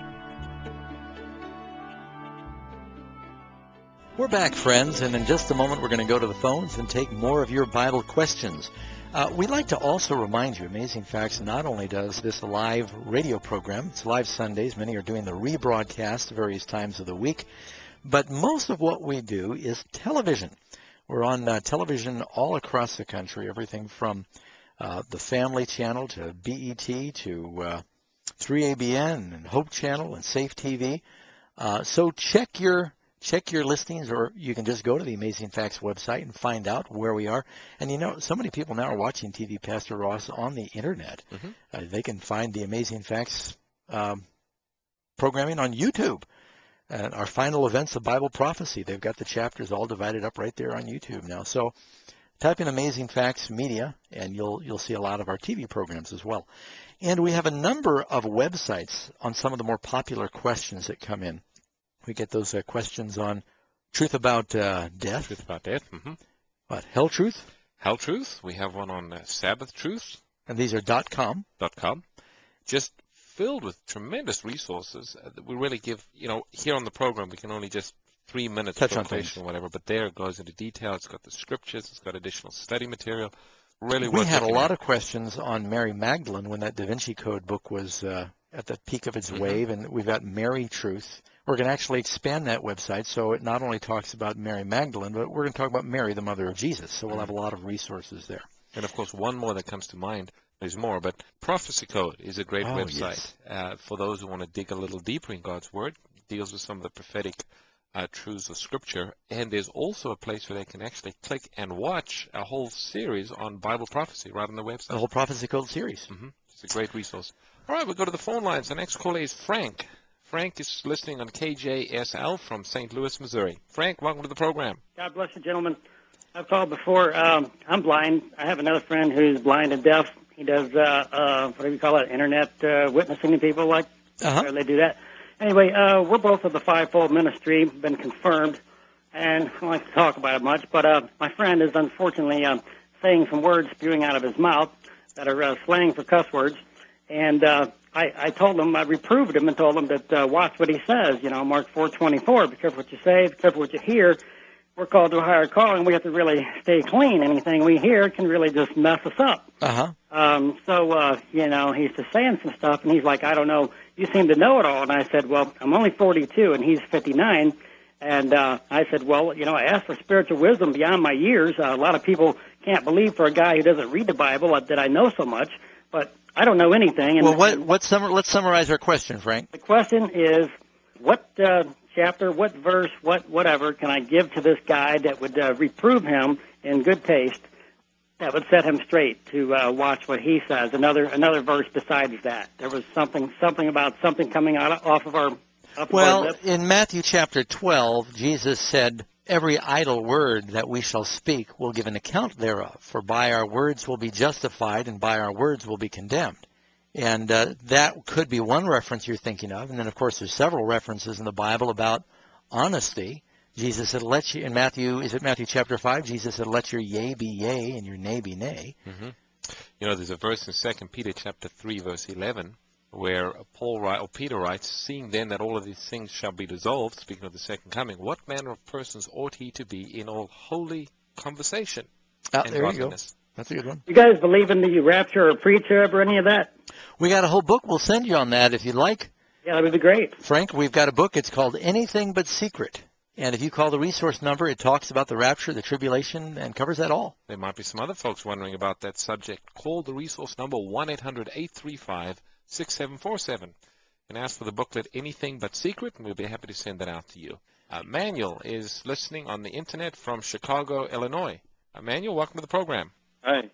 We're back, friends, and in just a moment we're going to go to the phones and take more of your Bible questions. Uh, we'd like to also remind you, Amazing Facts not only does this live radio program, it's live Sundays, many are doing the rebroadcast various times of the week, but most of what we do is television. We're on uh, television all across the country, everything from uh, the Family Channel to B E T to uh, three A B N and Hope Channel and Safe T V. Uh, so check your Check your listings, or you can just go to the Amazing Facts website and find out where we are. And, you know, so many people now are watching T V, Pastor Ross, on the Internet. Mm-hmm. Uh, they can find the Amazing Facts um, programming on YouTube. And our final events of Bible prophecy, they've got the chapters all divided up right there on YouTube now. So type in Amazing Facts Media, and you'll you'll see a lot of our T V programs as well. And we have a number of websites on some of the more popular questions that come in. We get those uh, questions on truth about uh, death. Truth about death. Mm-hmm. What, Hell Truth? Hell Truth. We have one on uh, Sabbath Truth. And these are .com. .com. Just filled with tremendous resources uh, that we really give, you know, here on the program we can only just three minutes touch of on things or whatever, but there it goes into detail. It's got the scriptures. It's got additional study material. Really, we had a lot at. of questions on Mary Magdalene when that Da Vinci Code book was uh, at the peak of its mm-hmm. wave, and we've got Mary Truth. We're going to actually expand that website so it not only talks about Mary Magdalene, but we're going to talk about Mary, the mother of Jesus. So we'll have a lot of resources there. And, of course, one more that comes to mind. There's more, but Prophecy Code is a great oh, website yes. uh, for those who want to dig a little deeper in God's Word. It deals with some of the prophetic uh, truths of Scripture. And there's also a place where they can actually click and watch a whole series on Bible prophecy right on the website. The whole Prophecy Code series. Mm-hmm. It's a great resource. All right, we'll go to the phone lines. The next caller is Frank. Frank is listening on K J S L from Saint Louis, Missouri. Frank, welcome to the program. God bless you, gentlemen. I've called before. Um, I'm blind. I have another friend who's blind and deaf. He does, uh, uh, what do you call it, internet uh, witnessing to people like uh-huh. they do that. Anyway, uh, we're both of the fivefold ministry, been confirmed, and I don't like to talk about it much, but uh, my friend is unfortunately uh, saying some words spewing out of his mouth that are uh, slang for cuss words, and uh, I, I told him, I reproved him and told him that uh, watch what he says, you know, Mark four twenty-four, be careful what you say, be careful what you hear. We're called to a higher calling. We have to really stay clean. Anything we hear can really just mess us up. Uh-huh. Um, so, uh, you know, he's just saying some stuff, and he's like, I don't know, you seem to know it all. And I said, well, I'm only forty-two, and he's fifty-nine. And uh, I said, well, you know, I asked for spiritual wisdom beyond my years. Uh, a lot of people can't believe for a guy who doesn't read the Bible uh, that I know so much, but I don't know anything. And, well, what, what summa- let's summarize our question, Frank. The question is, what uh, chapter, what verse, what whatever can I give to this guy that would uh, reprove him in good taste, that would set him straight to uh, watch what he says? Another another verse besides that. There was something something about something coming out of, off of our up Well, our lips. In Matthew chapter twelve, Jesus said, every idle word that we shall speak will give an account thereof, for by our words will be justified, and by our words will be condemned. And uh, that could be one reference you're thinking of. And then, of course, there's several references in the Bible about honesty. Jesus said, let you, in Matthew, is it Matthew chapter five? Jesus said, let your yea be yea and your nay be nay. Mm-hmm. You know, there's a verse in Second Peter chapter three, verse eleven, where Paul write, or Peter writes, seeing then that all of these things shall be dissolved, speaking of the second coming, what manner of persons ought he to be in all holy conversation oh, and there godliness? You go. That's a good one. You guys believe in the rapture or pre-trib or any of that? We got a whole book. We'll send you on that if you'd like. Yeah, that would be great. Frank, we've got a book. It's called Anything But Secret. And if you call the resource number, it talks about the rapture, the tribulation, and covers that all. There might be some other folks wondering about that subject. Call the resource number one eight hundred eight three five six seven four seven and ask for the booklet Anything But Secret, and we'll be happy to send that out to you. Uh, Manuel is listening on the Internet from Chicago, Illinois. Uh, Manuel, welcome to the program. Hi.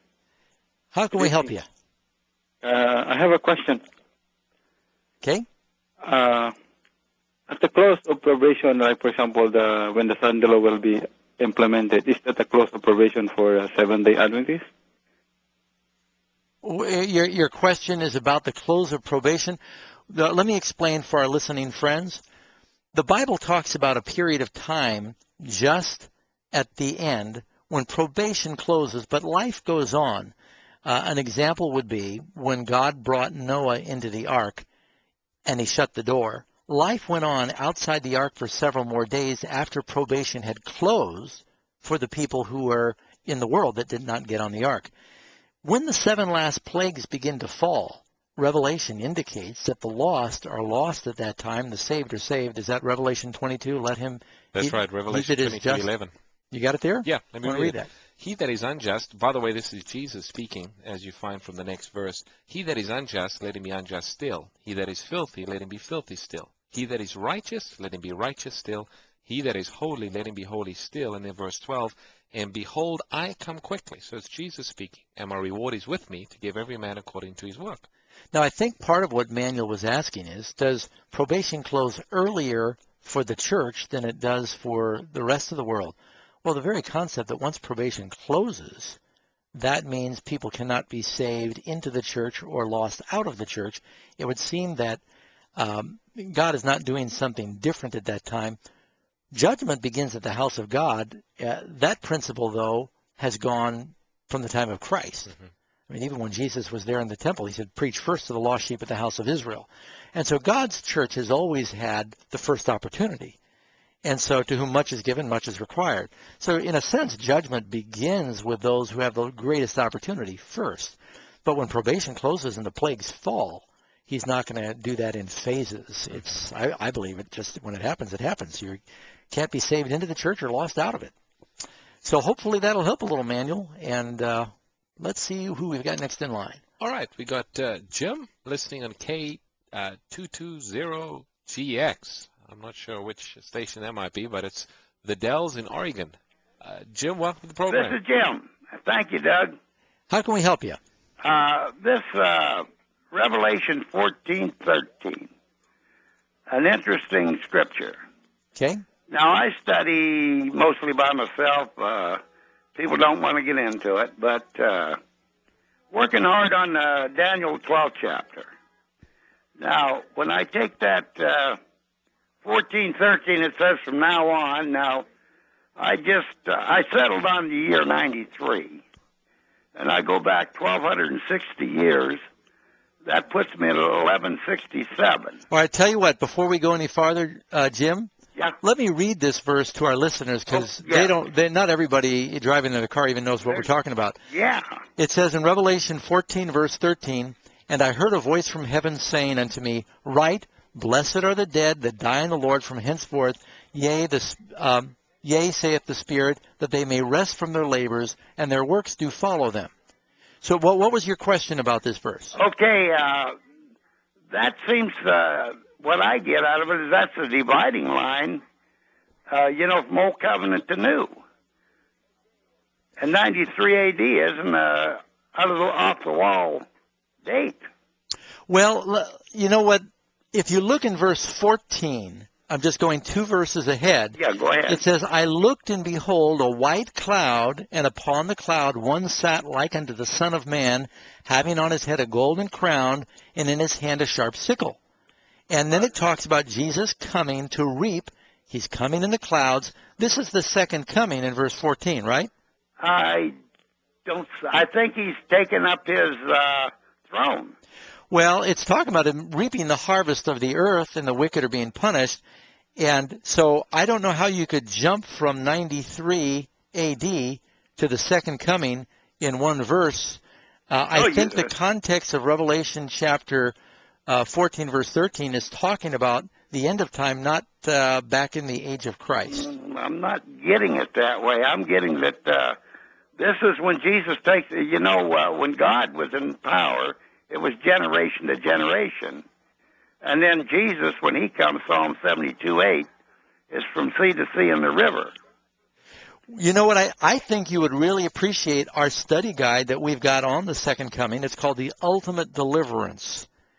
How can we help you? Uh, I have a question. Okay. Uh, At the close of probation, like for example, the when the Sunday law will be implemented, is that the close of probation for uh, Seventh-day Adventists? Your, your question is about the close of probation. The, let me explain for our listening friends. The Bible talks about a period of time just at the end when probation closes, but life goes on. Uh, an example would be when God brought Noah into the ark and he shut the door. Life went on outside the ark for several more days after probation had closed for the people who were in the world that did not get on the ark. When the seven last plagues begin to fall, Revelation indicates that the lost are lost at that time, the saved are saved. Is that Revelation twenty-two? Let him... That's he, right, Revelation twenty-two eleven. You got it there? Yeah, let me read, read it. that. He that is unjust, by the way, this is Jesus speaking, as you find from the next verse. He that is unjust, let him be unjust still. He that is filthy, let him be filthy still. He that is righteous, let him be righteous still. He that is holy, let him be holy still. And then verse twelve, and behold, I come quickly. So it's Jesus speaking. And my reward is with me to give every man according to his work. Now, I think part of what Manuel was asking is, does probation close earlier for the church than it does for the rest of the world? Well, the very concept that once probation closes, that means people cannot be saved into the church or lost out of the church. It would seem that um, God is not doing something different at that time. Judgment begins at the house of God. Uh, that principle, though, has gone from the time of Christ. Mm-hmm. I mean, even when Jesus was there in the temple, he said, preach first to the lost sheep of the house of Israel. And so God's church has always had the first opportunity. And so to whom much is given, much is required. So in a sense, judgment begins with those who have the greatest opportunity first. But when probation closes and the plagues fall, he's not going to do that in phases. It's, I, I believe it just, when it happens, it happens. You can't be saved into the church or lost out of it. So hopefully that'll help a little, Manuel. And uh, let's see who we've got next in line. All right, we got uh, Jim listening on K two twenty G X. I'm not sure which station that might be, but it's the Dells in Oregon. Uh, Jim, welcome to the program. This is Jim. Thank you, Doug. How can we help you? Uh, this uh, Revelation fourteen thirteen, an interesting scripture. Okay. Now, I study mostly by myself. Uh, people don't want to get into it, but uh, working hard on uh, Daniel twelfth chapter. Now, when I take that uh, fourteen thirteen, it says from now on. Now, I just, uh, I settled on the year ninety-three, and I go back twelve sixty years. That puts me at eleven sixty-seven. All right, tell you what, before we go any farther, uh, Jim, yeah. Let me read this verse to our listeners because oh, yeah. they don't, they, not everybody driving in the car even knows what There's, we're talking about. Yeah. It says in Revelation fourteen, verse thirteen, and I heard a voice from heaven saying unto me, write, blessed are the dead that die in the Lord from henceforth, yea, the, um, yea, saith the Spirit, that they may rest from their labors, and their works do follow them. So what, what was your question about this verse? Okay, uh, that seems, uh, what I get out of it is that's the dividing line, uh, you know, from Old Covenant to New. And ninety-three A D isn't uh, out of the off-the-wall date. Well, you know what? If you look in verse fourteen, I'm just going two verses ahead. Yeah, go ahead. It says, I looked, and behold, a white cloud, and upon the cloud one sat like unto the Son of Man, having on his head a golden crown, and in his hand a sharp sickle. And then it talks about Jesus coming to reap. He's coming in the clouds. This is the second coming in verse fourteen, right? I don't. I think he's taken up his uh, throne. Well, it's talking about him reaping the harvest of the earth, and the wicked are being punished. And so I don't know how you could jump from ninety-three A D to the second coming in one verse. Uh, I oh, think yeah. the context of Revelation chapter uh, fourteen, verse thirteen, is talking about the end of time, not uh, back in the age of Christ. I'm not getting it that way. I'm getting that uh, this is when Jesus takes, you know, uh, when God was in power, it was generation to generation. And then Jesus, when he comes, Psalm seventy-two eight, is from sea to sea in the river. You know what? I, I think you would really appreciate our study guide that we've got on the second coming. It's called The Ultimate Deliverance.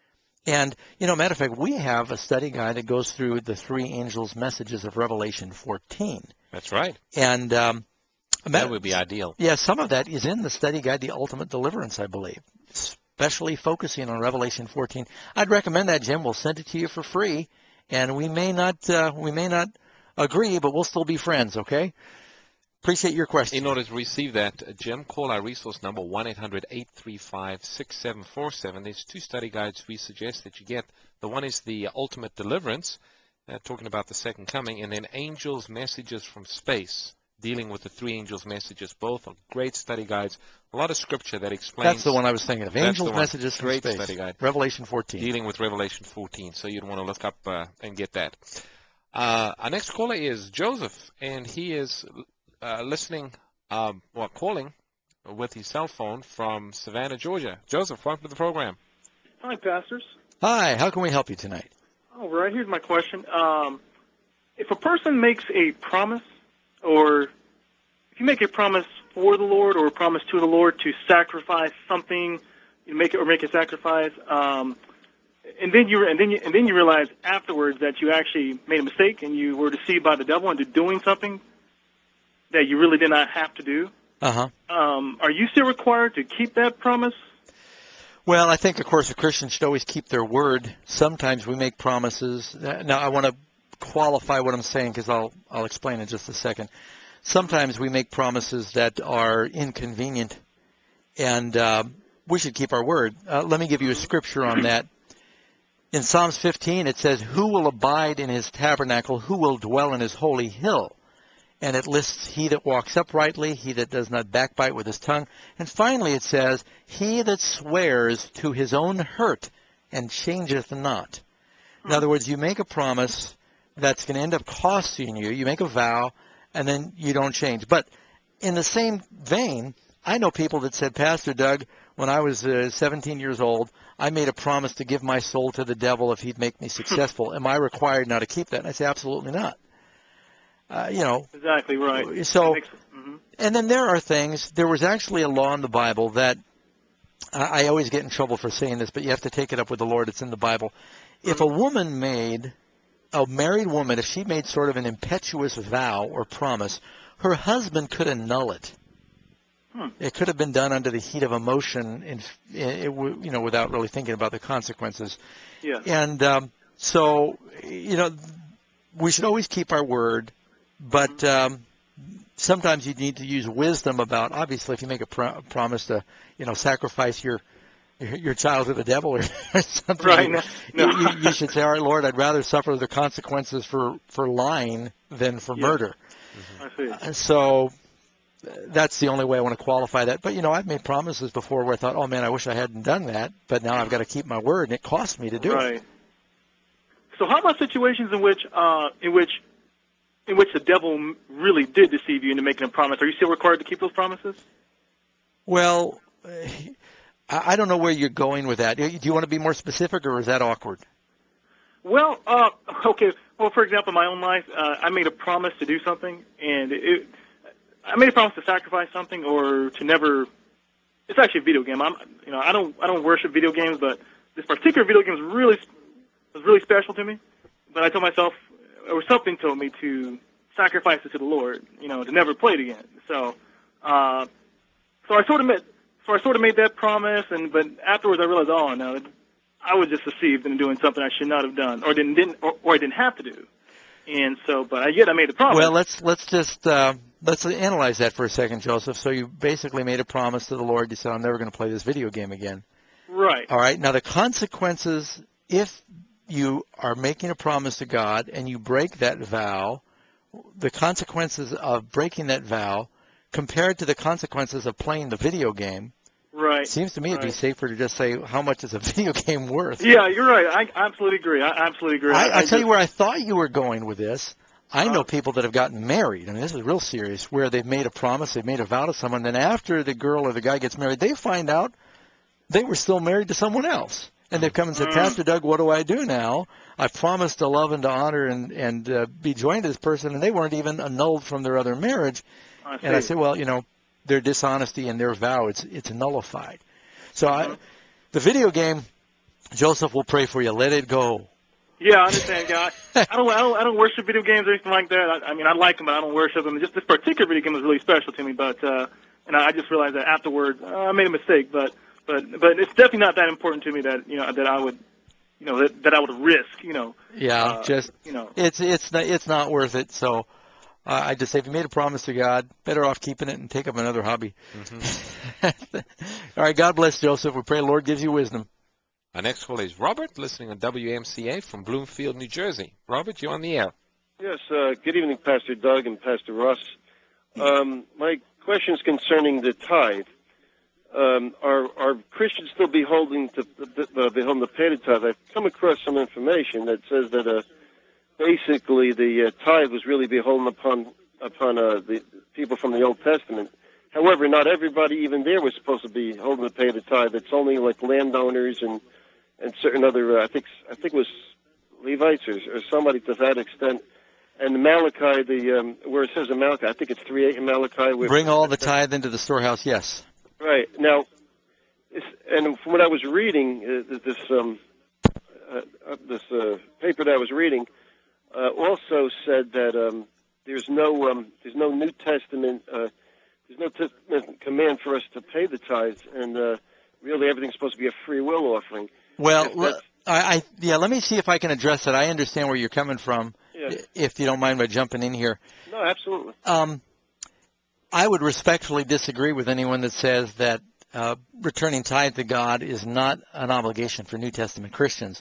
And, you know, matter of fact, we have a study guide that goes through the three angels' messages of Revelation fourteen. That's right. And um, that would be ideal. Yeah, some of that is in the study guide, The Ultimate Deliverance, I believe, especially focusing on Revelation fourteen. I'd recommend that, Jim. We'll send it to you for free, and we may not uh, we may not agree, but we'll still be friends, okay? Appreciate your question. In order to receive that, uh, Jim, call our resource number, one eight hundred, eight three five, six seven four seven. There's two study guides we suggest that you get. The one is the Ultimate Deliverance, uh, talking about the second coming, and then Angels' Messages from Space, dealing with the three angels' messages. Both are great study guides. A lot of scripture that explains. That's the one I was thinking of. Angels' Messages from Space. Great Study guide. Revelation fourteen. Dealing with Revelation fourteen. So you'd want to look up uh, and get that. Uh, our next caller is Joseph, and he is uh, listening, um, well, calling with his cell phone from Savannah, Georgia. Joseph, welcome to the program. Hi, pastors. Hi, how can we help you tonight? All right, here's my question. Um, if a person makes a promise, or if you make a promise for the Lord or a promise to the Lord to sacrifice something, you make it or make a sacrifice, um, and then you and then you and then you realize afterwards that you actually made a mistake and you were deceived by the devil into doing something that you really did not have to do. Uh-huh. Um, are you still required to keep that promise? Well, I think, of course, a Christian should always keep their word. Sometimes we make promises. Now, I want to qualify what I'm saying because I'll I'll explain in just a second. Sometimes we make promises that are inconvenient, and uh, we should keep our word. Uh, let me give you a scripture on that. In Psalms fifteen, it says, "Who will abide in his tabernacle? Who will dwell in his holy hill?" And it lists he that walks uprightly, he that does not backbite with his tongue. And finally it says, he that swears to his own hurt and changeth not. In other words, you make a promise that's going to end up costing you. You make a vow, and then you don't change. But in the same vein, I know people that said, Pastor Doug, when I was uh, seventeen years old, I made a promise to give my soul to the devil if he'd make me successful. Am I required now to keep that? And I say, absolutely not. Uh, you know, exactly right. So, makes, mm-hmm. And then there are things. There was actually a law in the Bible that I, I always get in trouble for saying this, but you have to take it up with the Lord. It's in the Bible. Mm-hmm. If a woman made, a married woman, if she made sort of an impetuous vow or promise, her husband could annul it. Hmm. It could have been done under the heat of emotion, and you know, without really thinking about the consequences. Yeah. And um, so, you know, we should always keep our word. But um, sometimes you need to use wisdom about, obviously, if you make a pro- promise to, you know, sacrifice your your, your child to the devil or something, right. you, no. you, you should say, all right, Lord, I'd rather suffer the consequences for, for lying than for yeah. murder. Mm-hmm. I see. Uh, so that's the only way I want to qualify that. But, you know, I've made promises before where I thought, oh, man, I wish I hadn't done that. But now I've got to keep my word, and it cost me to do right. it. So how about situations in which uh, in which in which the devil really did deceive you into making a promise? Are you still required to keep those promises? Well, I don't know where you're going with that. Do you want to be more specific, or is that awkward? Well, uh, okay. Well, for example, in my own life, uh, I made a promise to do something, and it, I made a promise to sacrifice something or to never. It's actually a video game. I'm, you know, I don't, I don't worship video games, but this particular video game was really, was really special to me. But I told myself, or something told me to sacrifice it to the Lord, you know, to never play it again. So, uh, so I sort of made, so I sort of made that promise, and but afterwards I realized, oh no, I was just deceived into doing something I should not have done, or didn't, didn't or, or I didn't have to do. And so, but yet I made the promise. Well, let's let's just uh, let's analyze that for a second, Joseph. So you basically made a promise to the Lord. You said, I'm never going to play this video game again. Right. All right. Now the consequences, if you are making a promise to God and you break that vow, the consequences of breaking that vow compared to the consequences of playing the video game, right. seems to me right. it'd be safer to just say, how much is a video game worth? Yeah, you're right. I absolutely agree. I absolutely agree. I, I, I'll I tell just, you where I thought you were going with this. I know uh, people that have gotten married. I mean, this is real serious, where they've made a promise, they've made a vow to someone, then after the girl or the guy gets married, they find out they were still married to someone else. And they've come and said, Pastor Doug, what do I do now? I promised to love and to honor and, and uh, be joined to this person, and they weren't even annulled from their other marriage. I and I said, well, you know, their dishonesty and their vow, it's it's nullified. So I, the video game, Joseph will pray for you. Let it go. Yeah, I understand, guy. I don't, I don't, I don't worship video games or anything like that. I, I mean, I like them, but I don't worship them. Just this particular video game was really special to me, but uh, and I just realized that afterwards uh, I made a mistake. But but but it's definitely not that important to me that you know that I would you know that, that I would risk. You know. Yeah, uh, just you know. It's it's not it's not worth it. So. Uh, I just say, if you made a promise to God, better off keeping it and take up another hobby. Mm-hmm. All right, God bless Joseph. We pray the Lord gives you wisdom. Our next caller is Robert, listening on W M C A from Bloomfield, New Jersey. Robert, you're on the air. Yes, uh, good evening, Pastor Doug and Pastor Russ. Um, my question is concerning the tithe. Um, are, are Christians still beholding to uh, beholding to pay the tithe? I've come across some information that says that uh, basically the uh, tithe was really beholden upon upon uh, the people from the Old Testament. However, not everybody even there was supposed to be holding to pay the tithe. It's only like landowners and and certain other. Uh, I think I think it was Levites or, or somebody to that extent. And Malachi, the um, where it says in Malachi, I think it's three eight in Malachi. Where, Bring all the tithe into the storehouse. Yes. Right now, it's, and from what I was reading, uh, this um, uh, uh, this uh, paper that I was reading uh, also said that um, there's no um, there's no New Testament uh, there's no Testament command for us to pay the tithes, and uh, really everything's supposed to be a free will offering. Well, l- I, I yeah, let me see if I can address it. I understand where you're coming from. Yeah. If you don't mind my jumping in here. No, absolutely. Um, I would respectfully disagree with anyone that says that uh, returning tithe to God is not an obligation for New Testament Christians,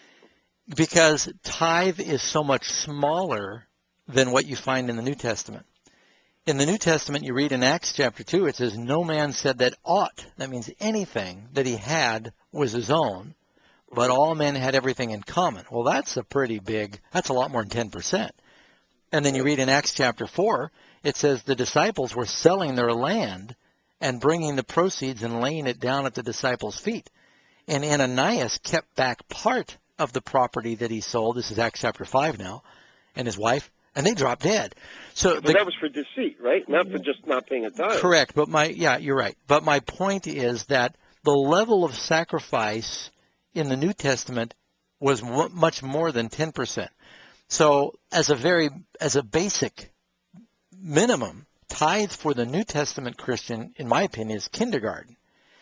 because tithe is so much smaller than what you find in the New Testament. In the New Testament, you read in Acts chapter two, it says, no man said that aught, that means anything that he had was his own, but all men had everything in common. Well, that's a pretty big, that's a lot more than ten percent. And then you read in Acts chapter four, it says the disciples were selling their land and bringing the proceeds and laying it down at the disciples' feet. And Ananias kept back part of the property that he sold. This is Acts chapter five now, and his wife, and they dropped dead. So but the, that was for deceit, right? Not for just not paying a tithe. Correct, but my yeah, you're right. But my point is that the level of sacrifice in the New Testament was w- much more than ten percent. So as a very as a basic minimum, tithe for the New Testament Christian, in my opinion, is kindergarten.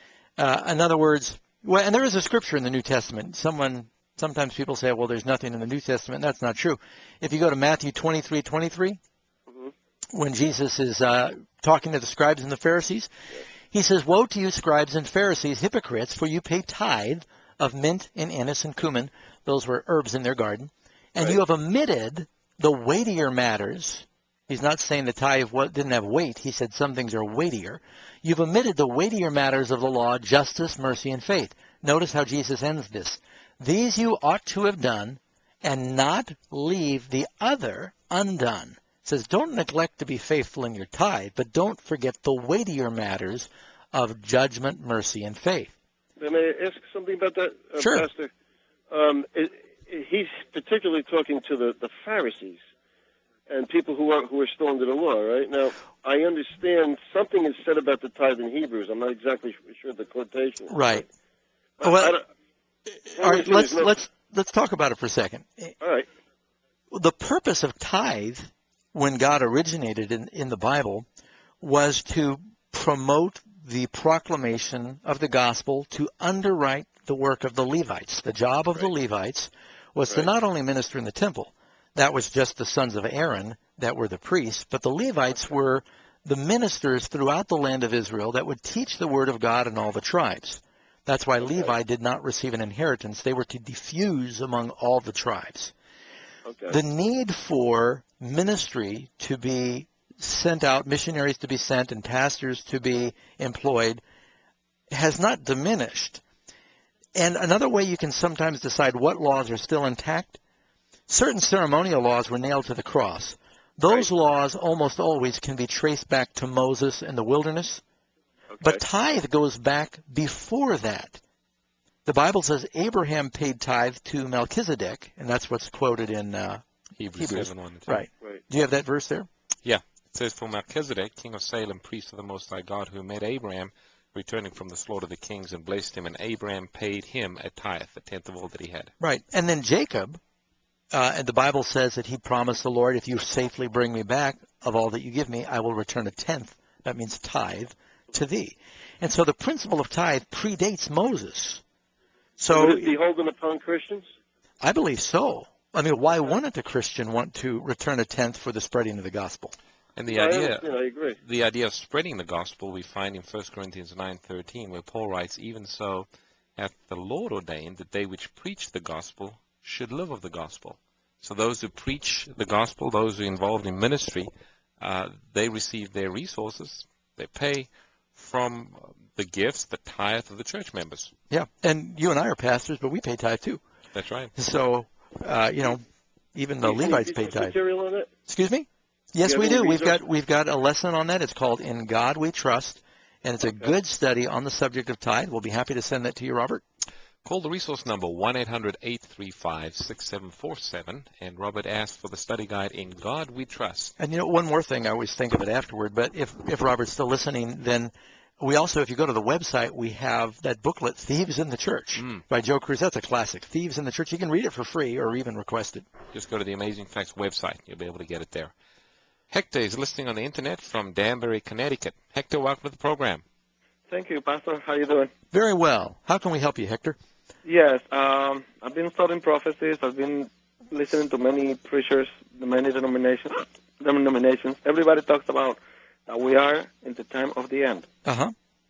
Uh, in other words, well, and there is a scripture in the New Testament. Someone sometimes people say, well, there's nothing in the New Testament. That's not true. If you go to Matthew twenty-three twenty-three, mm-hmm. when Jesus is uh, talking to the scribes and the Pharisees, he says, woe to you, scribes and Pharisees, hypocrites, for you pay tithe of mint and anise and cumin. Those were herbs in their garden. And right. you have omitted the weightier matters. He's not saying the tithe didn't have weight. He said some things are weightier. You've omitted the weightier matters of the law, justice, mercy, and faith. Notice how Jesus ends this. These you ought to have done and not leave the other undone. It says, don't neglect to be faithful in your tithe, but don't forget the weightier matters of judgment, mercy, and faith. May I ask something about that, uh, sure. Pastor? Um, it, it, he's particularly talking to the, the Pharisees and people who are who are still under the law, right? Now, I understand something is said about the tithe in Hebrews. I'm not exactly sure the quotation. Right. But well, all right. Let's no... let's let's talk about it for a second. All right. The purpose of tithe, when God originated in in the Bible, was to promote the proclamation of the gospel, to underwrite the work of the Levites. The job of right. the Levites was right. to not only minister in the temple. That was just the sons of Aaron that were the priests, but the Levites were the ministers throughout the land of Israel that would teach the word of God in all the tribes. That's why okay. Levi did not receive an inheritance. They were to diffuse among all the tribes. Okay. The need for ministry to be sent out, missionaries to be sent, and pastors to be employed has not diminished. And another way you can sometimes decide what laws are still intact, certain ceremonial laws were nailed to the cross. Those right. laws almost always can be traced back to Moses and the wilderness. Okay. But tithe goes back before that. The Bible says Abraham paid tithe to Melchizedek, and that's what's quoted in uh, Hebrews. Hebrews. seven, one, two. Right. right. Do you have that verse there? Yeah. It says, for Melchizedek, king of Salem, priest of the Most High God, who made Abraham returning from the slaughter of the kings, and blessed him, and Abraham paid him a tithe, a tenth of all that he had. Right. And then Jacob, uh, and the Bible says that he promised the Lord, if you safely bring me back of all that you give me, I will return a tenth. That means tithe to thee. And so the principle of tithe predates Moses. So would it be holding upon Christians? I believe so. I mean, why wouldn't a Christian want to return a tenth for the spreading of the gospel? And the I idea, understand, I agree. the idea of spreading the gospel we find in First Corinthians nine thirteen, where Paul writes, "Even so hath the Lord ordained that they which preach the gospel should live of the gospel." So those who preach the gospel, those who are involved in ministry, uh, they receive their resources, they pay from the gifts, the tithe of the church members. Yeah, and you and I are pastors, but we pay tithe too. That's right. So, uh, you know, even the Levites pay tithe. Material on it? Excuse me? Yes, You we have any do. We've research? got we've got a lesson on that. It's called In God We Trust, and it's a good study on the subject of tithe. We'll be happy to send that to you, Robert. Call the resource number one eight hundred eight three five six seven four seven, and Robert asked for the study guide In God We Trust. And, you know, one more thing, I always think of it afterward, but if, if Robert's still listening, then we also, if you go to the website, we have that booklet, Thieves in the Church, Mm. by Joe Cruz. That's a classic. Thieves in the Church. You can read it for free or even request it. Just go to the Amazing Facts website. You'll be able to get it there. Hector is listening on the internet from Danbury, Connecticut. Hector, welcome to the program. Thank you, Pastor. How you doing? Very well. How can we help you, Hector? Yes, um, I've been studying prophecies. I've been listening to many preachers, the many denominations. Denominations. Everybody talks about that we are in the time of the end. Uh-huh.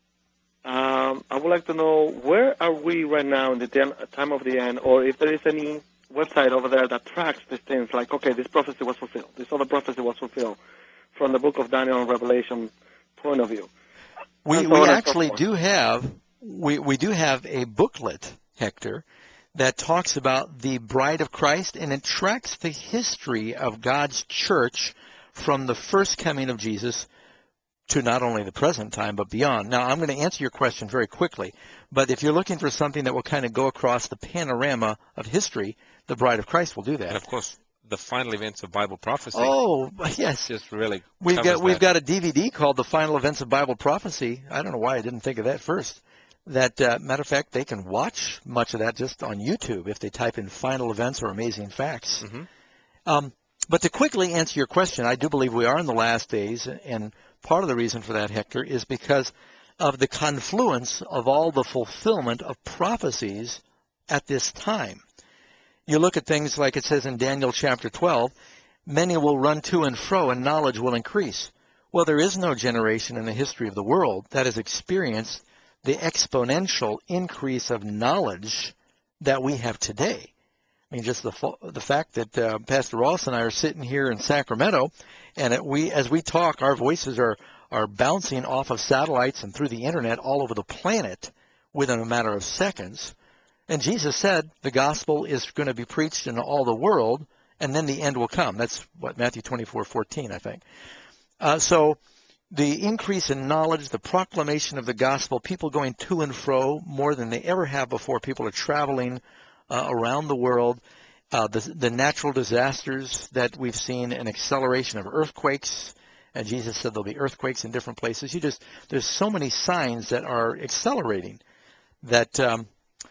Um, I would like to know, where are we right now in the ten- time of the end, or if there is any website over there that tracks these things, like, okay, this prophecy was fulfilled, this other prophecy was fulfilled, from the book of Daniel and Revelation point of view. We, And so we on and so actually forth. do have we, we do have a booklet, Hector, that talks about the bride of Christ, and it tracks the history of God's church from the first coming of Jesus to not only the present time, but beyond. Now, I'm going to answer your question very quickly, but if you're looking for something that will kind of go across the panorama of history, the bride of Christ will do that. And, of course, the final events of Bible prophecy. Oh, yes. Just really We've covers got we've that. got a D V D called The Final Events of Bible Prophecy. I don't know why I didn't think of that first. That, uh, matter of fact, they can watch much of that just on YouTube if they type in Final Events or Amazing Facts. Mm-hmm. Um, but to quickly answer your question, I do believe we are in the last days, and part of the reason for that, Hector, is because of the confluence of all the fulfillment of prophecies at this time. You look at things like it says in Daniel chapter twelve, many will run to and fro, and knowledge will increase. Well, there is no generation in the history of the world that has experienced the exponential increase of knowledge that we have today. I mean, just the the fact that uh, Pastor Ross and I are sitting here in Sacramento, and it, we, as we talk, our voices are, are bouncing off of satellites and through the internet all over the planet within a matter of seconds. And Jesus said the gospel is going to be preached in all the world, and then the end will come. That's what Matthew twenty-four fourteen, I think. Uh, so the increase in knowledge, the proclamation of the gospel, people going to and fro more than they ever have before. People are traveling uh, around the world. Uh, the, the natural disasters that we've seen, an acceleration of earthquakes, and Jesus said there'll be earthquakes in different places. You just there's so many signs that are accelerating that um,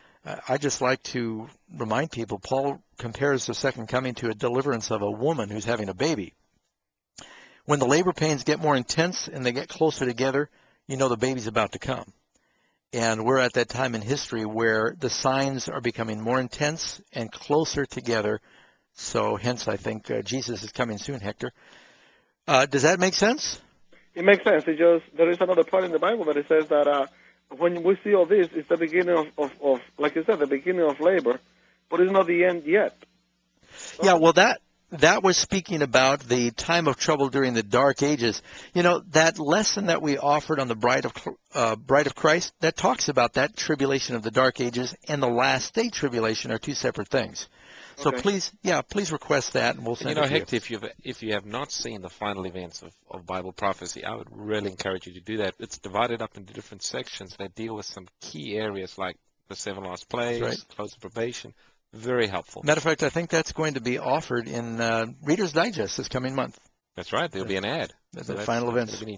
I just like to remind people. Paul compares the second coming to a deliverance of a woman who's having a baby. When the labor pains get more intense and they get closer together, you know the baby's about to come. And we're at that time in history where the signs are becoming more intense and closer together. So hence, I think uh, Jesus is coming soon, Hector. Uh, does that make sense? It makes sense. It just, there is another part in the Bible that it says that uh, when we see all this, it's the beginning of, of, of, like you said, the beginning of labor, but it's not the end yet. Yeah, well, that that was speaking about the time of trouble during the Dark Ages. You know, that lesson that we offered on the Bride of uh, Bride of Christ, that talks about that tribulation of the Dark Ages and the last day tribulation are two separate things. So Okay. please, yeah, please request that, and we'll And send you know, it to Hector, if you've if you have not seen the final events of, of Bible prophecy, I would really encourage you to do that. It's divided up into different sections that deal with some key areas like the seven last plagues, right. close of probation. Very helpful. Matter of fact, I think that's going to be offered in uh, Reader's Digest this coming month. That's right. There'll be an ad. The So that's- final that's events. gonna be neat.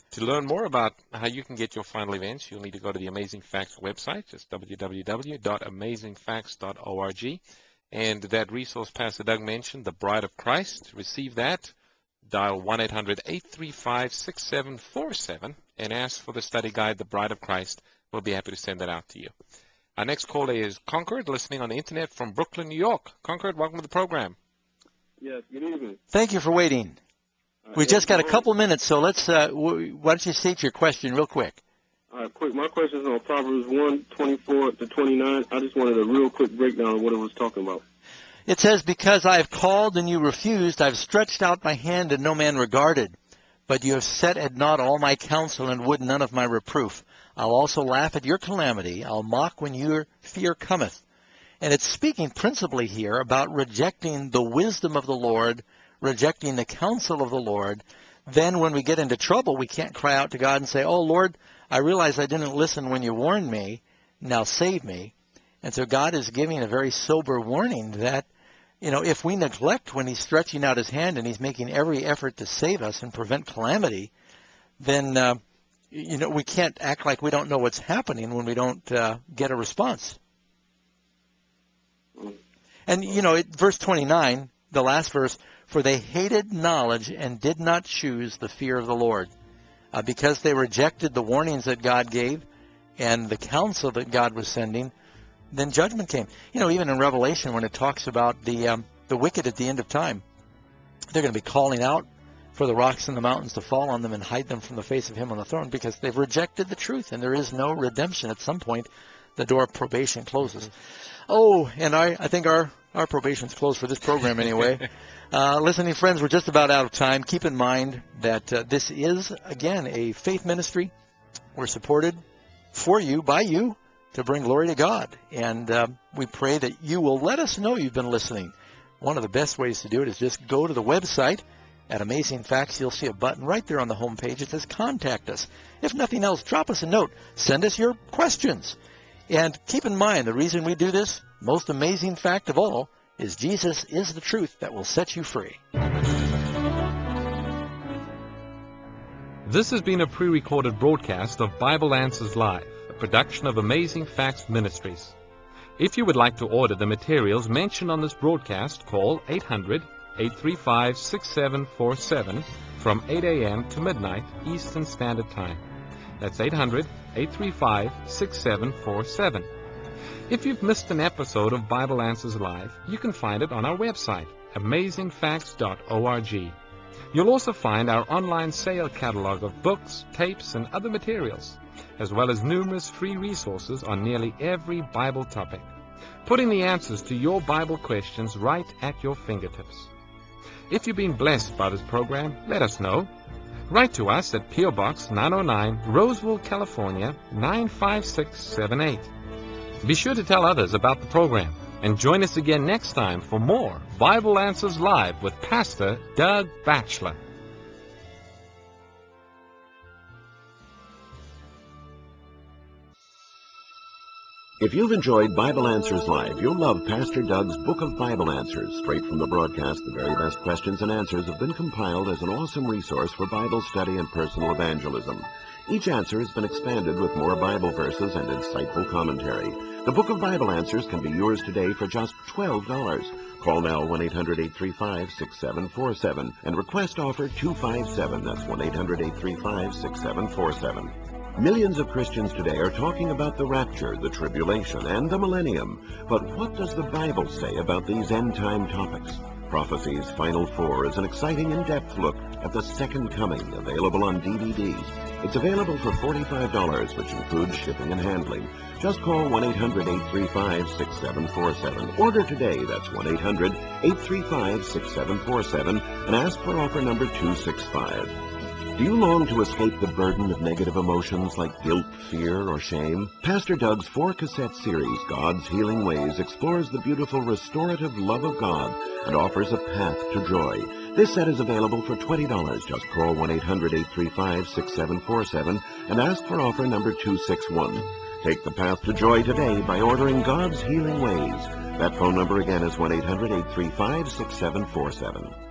To learn more about how you can get your final events, you'll need to go to the Amazing Facts website, just w w w dot amazing facts dot org. And that resource Pastor Doug mentioned, The Bride of Christ, to receive that, dial one eight hundred, eight three five, six seven four seven and ask for the study guide, The Bride of Christ. We'll be happy to send that out to you. Our next caller is Concord, listening on the internet from Brooklyn, New York. Concord, welcome to the program. Yes, good evening. Thank you for waiting. Uh, We've just got a couple minutes, so let's. Uh, w- why don't you state your question real quick? All right, quick. My question is on Proverbs one, twenty-four to twenty-nine. I just wanted a real quick breakdown of what it was talking about. It says, because I have called and you refused, I have stretched out my hand and no man regarded. But you have set at naught all my counsel and would none of my reproof. I'll also laugh at your calamity. I'll mock when your fear cometh. And it's speaking principally here about rejecting the wisdom of the Lord, rejecting the counsel of the Lord. Then when we get into trouble, we can't cry out to God and say, oh, Lord, I realize I didn't listen when you warned me. Now save me. And so God is giving a very sober warning that, you know, if we neglect when he's stretching out his hand and he's making every effort to save us and prevent calamity, then, uh, you know, we can't act like we don't know what's happening when we don't uh, get a response. And, you know, it, verse twenty-nine, the last verse, for they hated knowledge and did not choose the fear of the Lord. Uh, because they rejected the warnings that God gave and the counsel that God was sending, then judgment came. You know, even in Revelation, when it talks about the um, the wicked at the end of time, they're going to be calling out for the rocks and the mountains to fall on them and hide them from the face of him on the throne, because they've rejected the truth, and there is no redemption. At some point, the door of probation closes. Oh, and I, I think our, our probation's closed for this program anyway. uh, listening friends, we're just about out of time. Keep in mind that uh, this is, again, a faith ministry. We're supported for you, by you, to bring glory to God. And uh, we pray that you will let us know you've been listening. One of the best ways to do it is just go to the website at Amazing Facts. You'll see a button right there on the home page. It says Contact Us. If nothing else, drop us a note. Send us your questions. And keep in mind, the reason we do this, most amazing fact of all, is Jesus is the truth that will set you free. This has been a pre-recorded broadcast of Bible Answers Live, a production of Amazing Facts Ministries. If you would like to order the materials mentioned on this broadcast, call eight hundred, eight three five, six seven four seven from eight a m to midnight Eastern Standard Time. That's eight hundred, eight three five, six seven four seven. If you've missed an episode of Bible Answers Live, you can find it on our website, amazing facts dot org. You'll also find our online sale catalog of books, tapes, and other materials, as well as numerous free resources on nearly every Bible topic, putting the answers to your Bible questions right at your fingertips. If you've been blessed by this program, let us know. Write to us at P O Box nine oh nine, Roseville, California, nine five six seven eight. Be sure to tell others about the program, and join us again next time for more Bible Answers Live with Pastor Doug Batchelor. If you've enjoyed Bible Answers Live, you'll love Pastor Doug's Book of Bible Answers. Straight from the broadcast, the very best questions and answers have been compiled as an awesome resource for Bible study and personal evangelism. Each answer has been expanded with more Bible verses and insightful commentary. The Book of Bible Answers can be yours today for just twelve dollars. Call now one eight hundred, eight three five, six seven four seven and request offer two five seven. That's one eight hundred, eight three five, six seven four seven. Millions of Christians today are talking about the rapture, the tribulation, and the millennium. But what does the Bible say about these end-time topics? Prophecy's Final Four is an exciting in-depth look at the second coming, available on D V D. It's available for forty-five dollars, which includes shipping and handling. Just call one eight hundred, eight three five, six seven four seven. Order today. That's one eight hundred, eight three five, six seven four seven, and ask for offer number two six five. Do you long to escape the burden of negative emotions like guilt, fear, or shame? Pastor Doug's four-cassette series, God's Healing Ways, explores the beautiful restorative love of God and offers a path to joy. This set is available for twenty dollars. Just call one eight hundred, eight three five, six seven four seven and ask for offer number two six one. Take the path to joy today by ordering God's Healing Ways. That phone number again is one eight hundred, eight three five, six seven four seven.